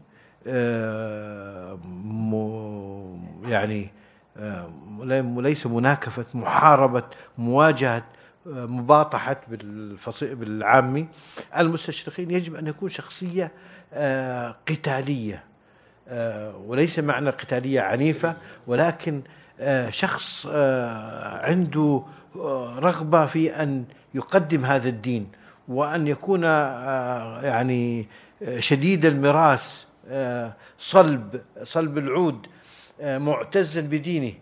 يعني ليس مناكفة، محاربة، مواجهة، مباطحة بالعامي المستشرقين، يجب أن يكون شخصية قتالية، وليس معنى قتالية عنيفة، ولكن شخص عنده رغبة في أن يقدم هذا الدين، وأن يكون يعني شديد المراس، صلب صلب العود، معتزا بدينه.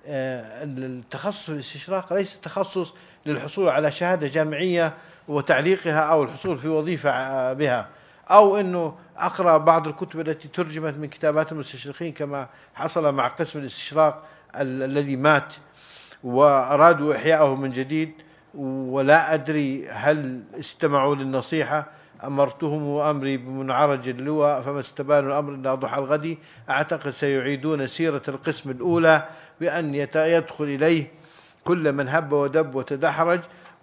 التخصص في الاستشراق ليس تخصص للحصول على شهادة جامعية وتعليقها أو الحصول في وظيفة بها، أو أنه أقرأ بعض الكتب التي ترجمت من كتابات المستشرقين كما حصل مع قسم الاستشراق الذي مات وأرادوا إحياءه من جديد، ولا أدري هل استمعوا للنصيحة. أمرتهم وأمري بمنعرج اللواء فما استبان الأمر إلا ضحى الغد. أعتقد سيعيدون سيرة القسم الأولى بأن يدخل إليه كل من هب ودب وتدحرج،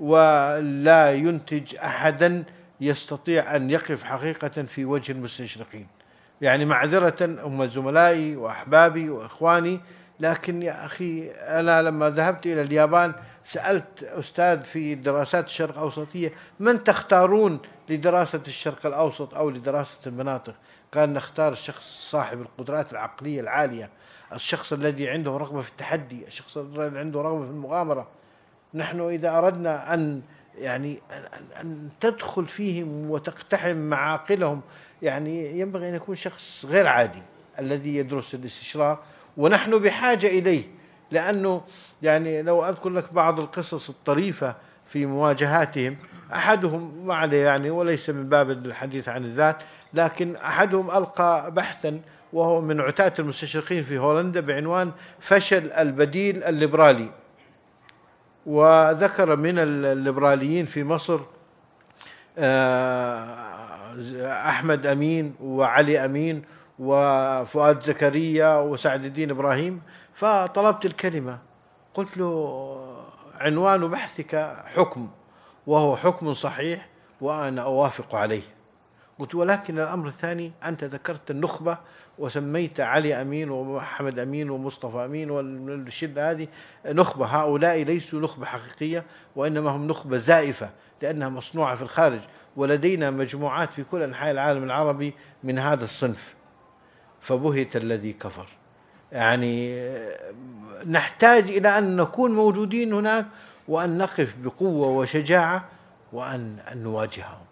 ولا ينتج أحدا يستطيع أن يقف حقيقة في وجه المستشرقين. يعني معذرة، هم زملائي وأحبابي وإخواني، لكن يا أخي أنا لما ذهبت إلى اليابان سألت أستاذ في دراسات الشرق الأوسطية من تختارون لدراسة الشرق الأوسط أو لدراسة المناطق؟ قال نختار الشخص صاحب القدرات العقلية العالية، الشخص الذي عنده رغبة في التحدي، الشخص الذي عنده رغبة في المغامرة. نحن إذا أردنا أن يعني أن تدخل فيهم وتقتحم معاقلهم، يعني ينبغي أن يكون شخص غير عادي الذي يدرس الاستشراق، ونحن بحاجة إليه. لأنه يعني لو أذكر لك بعض القصص الطريفة في مواجهاتهم، أحدهم ما عليه يعني وليس من باب الحديث عن الذات، لكن أحدهم ألقى بحثا وهو من عتاة المستشرقين في هولندا بعنوان فشل البديل الليبرالي، وذكر من الليبراليين في مصر أحمد أمين وعلي أمين وفؤاد زكريا وسعد الدين إبراهيم. فطلبت الكلمة، قلت له عنوان بحثك حكم، وهو حكم صحيح وأنا أوافق عليه. قلت ولكن الأمر الثاني، أنت ذكرت النخبة وسميت علي أمين ومحمد أمين ومصطفى أمين والشلة هذه نخبة. هؤلاء ليسوا نخبة حقيقية، وإنما هم نخبة زائفة لأنها مصنوعة في الخارج، ولدينا مجموعات في كل أنحاء العالم العربي من هذا الصنف. فبهت الذي كفر. يعني نحتاج إلى أن نكون موجودين هناك، وأن نقف بقوة وشجاعة، وأن نواجههم،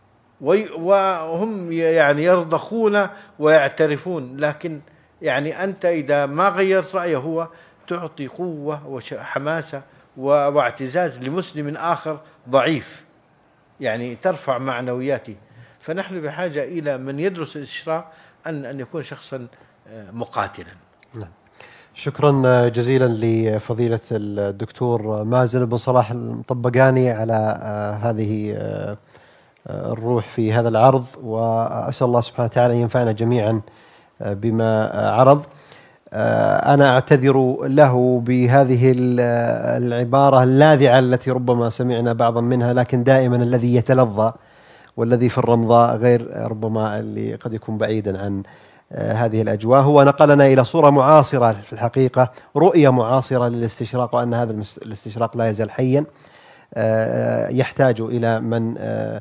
وهم يعني يرضخون ويعترفون. لكن يعني أنت إذا ما غيرت رأيه هو تعطي قوة وحماسة واعتزاز لمسلم آخر ضعيف، يعني ترفع معنوياته. فنحن بحاجة إلى من يدرس الاستشراق أن أن يكون شخصا مقاتلا. نعم. شكرا جزيلا لفضيلة الدكتور مازن بن صلاح المطبقاني على هذه الروح في هذا العرض، وأسأل الله سبحانه وتعالى أن ينفعنا جميعا بما عرض. أنا أعتذر له بهذه العبارة اللاذعة التي ربما سمعنا بعضا منها، لكن دائما الذي يتلظى والذي في الرمضاء غير ربما اللي قد يكون بعيدا عن هذه الأجواء. هو نقلنا إلى صورة معاصرة في الحقيقة، رؤية معاصرة للاستشراق، وأن هذا الاستشراق لا يزال حيا يحتاج إلى من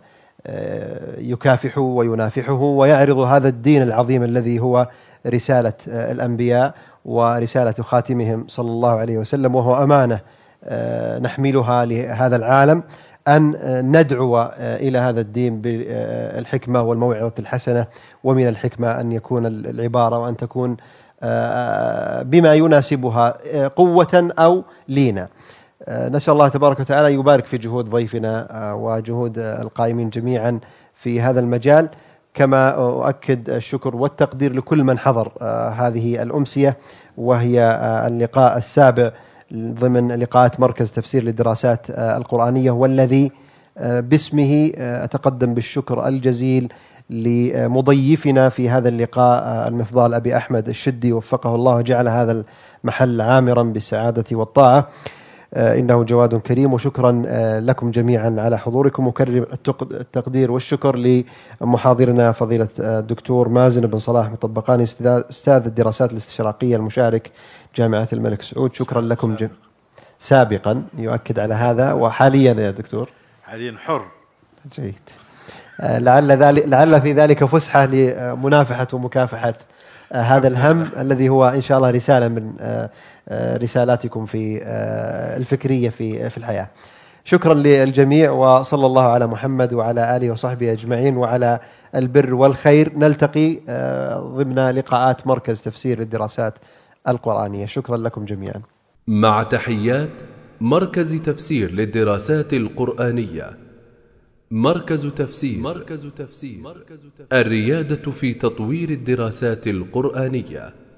يكافحه وينافحه ويعرض هذا الدين العظيم الذي هو رسالة الأنبياء ورسالة خاتمهم صلى الله عليه وسلم، وهو أمانة نحملها لهذا العالم، أن ندعو إلى هذا الدين بالحكمة والموعظة الحسنة. ومن الحكمة أن يكون العبارة وأن تكون بما يناسبها قوة أو لينا. نسأل الله تبارك وتعالى يبارك في جهود ضيفنا وجهود القائمين جميعا في هذا المجال، كما أؤكد الشكر والتقدير لكل من حضر هذه الأمسية، وهي اللقاء السابع ضمن لقاءات مركز تفسير للدراسات القرآنية، والذي باسمه أتقدم بالشكر الجزيل لمضيفنا في هذا اللقاء المفضال أبي أحمد الشدي، وفقه الله وجعل هذا المحل عامرا بالسعادة والطاعة، إنه جواد كريم. وشكرا لكم جميعا على حضوركم، وكرر التقدير والشكر لمحاضرنا فضيلة الدكتور مازن بن صلاح مطبقاني، أستاذ الدراسات الاستشراقية المشارك جامعة الملك سعود. شكرا لكم جم... سابقا يؤكد على هذا، وحاليا يا دكتور حاليا حر. جيد. لعل ذلك لعل في ذلك فسحة لمنافحة ومكافحة هذا الهم الذي هو إن شاء الله رسالة من رسالاتكم في الفكرية في في الحياة. شكرا للجميع، وصلى الله على محمد وعلى آله وصحبه أجمعين وعلى البر والخير. نلتقي ضمن لقاءات مركز تفسير للدراسات القرآنية. شكرا لكم جميعا. مع تحيات مركز تفسير للدراسات القرآنية. مركز تفسير. مركز تفسير. الريادة في تطوير الدراسات القرآنية.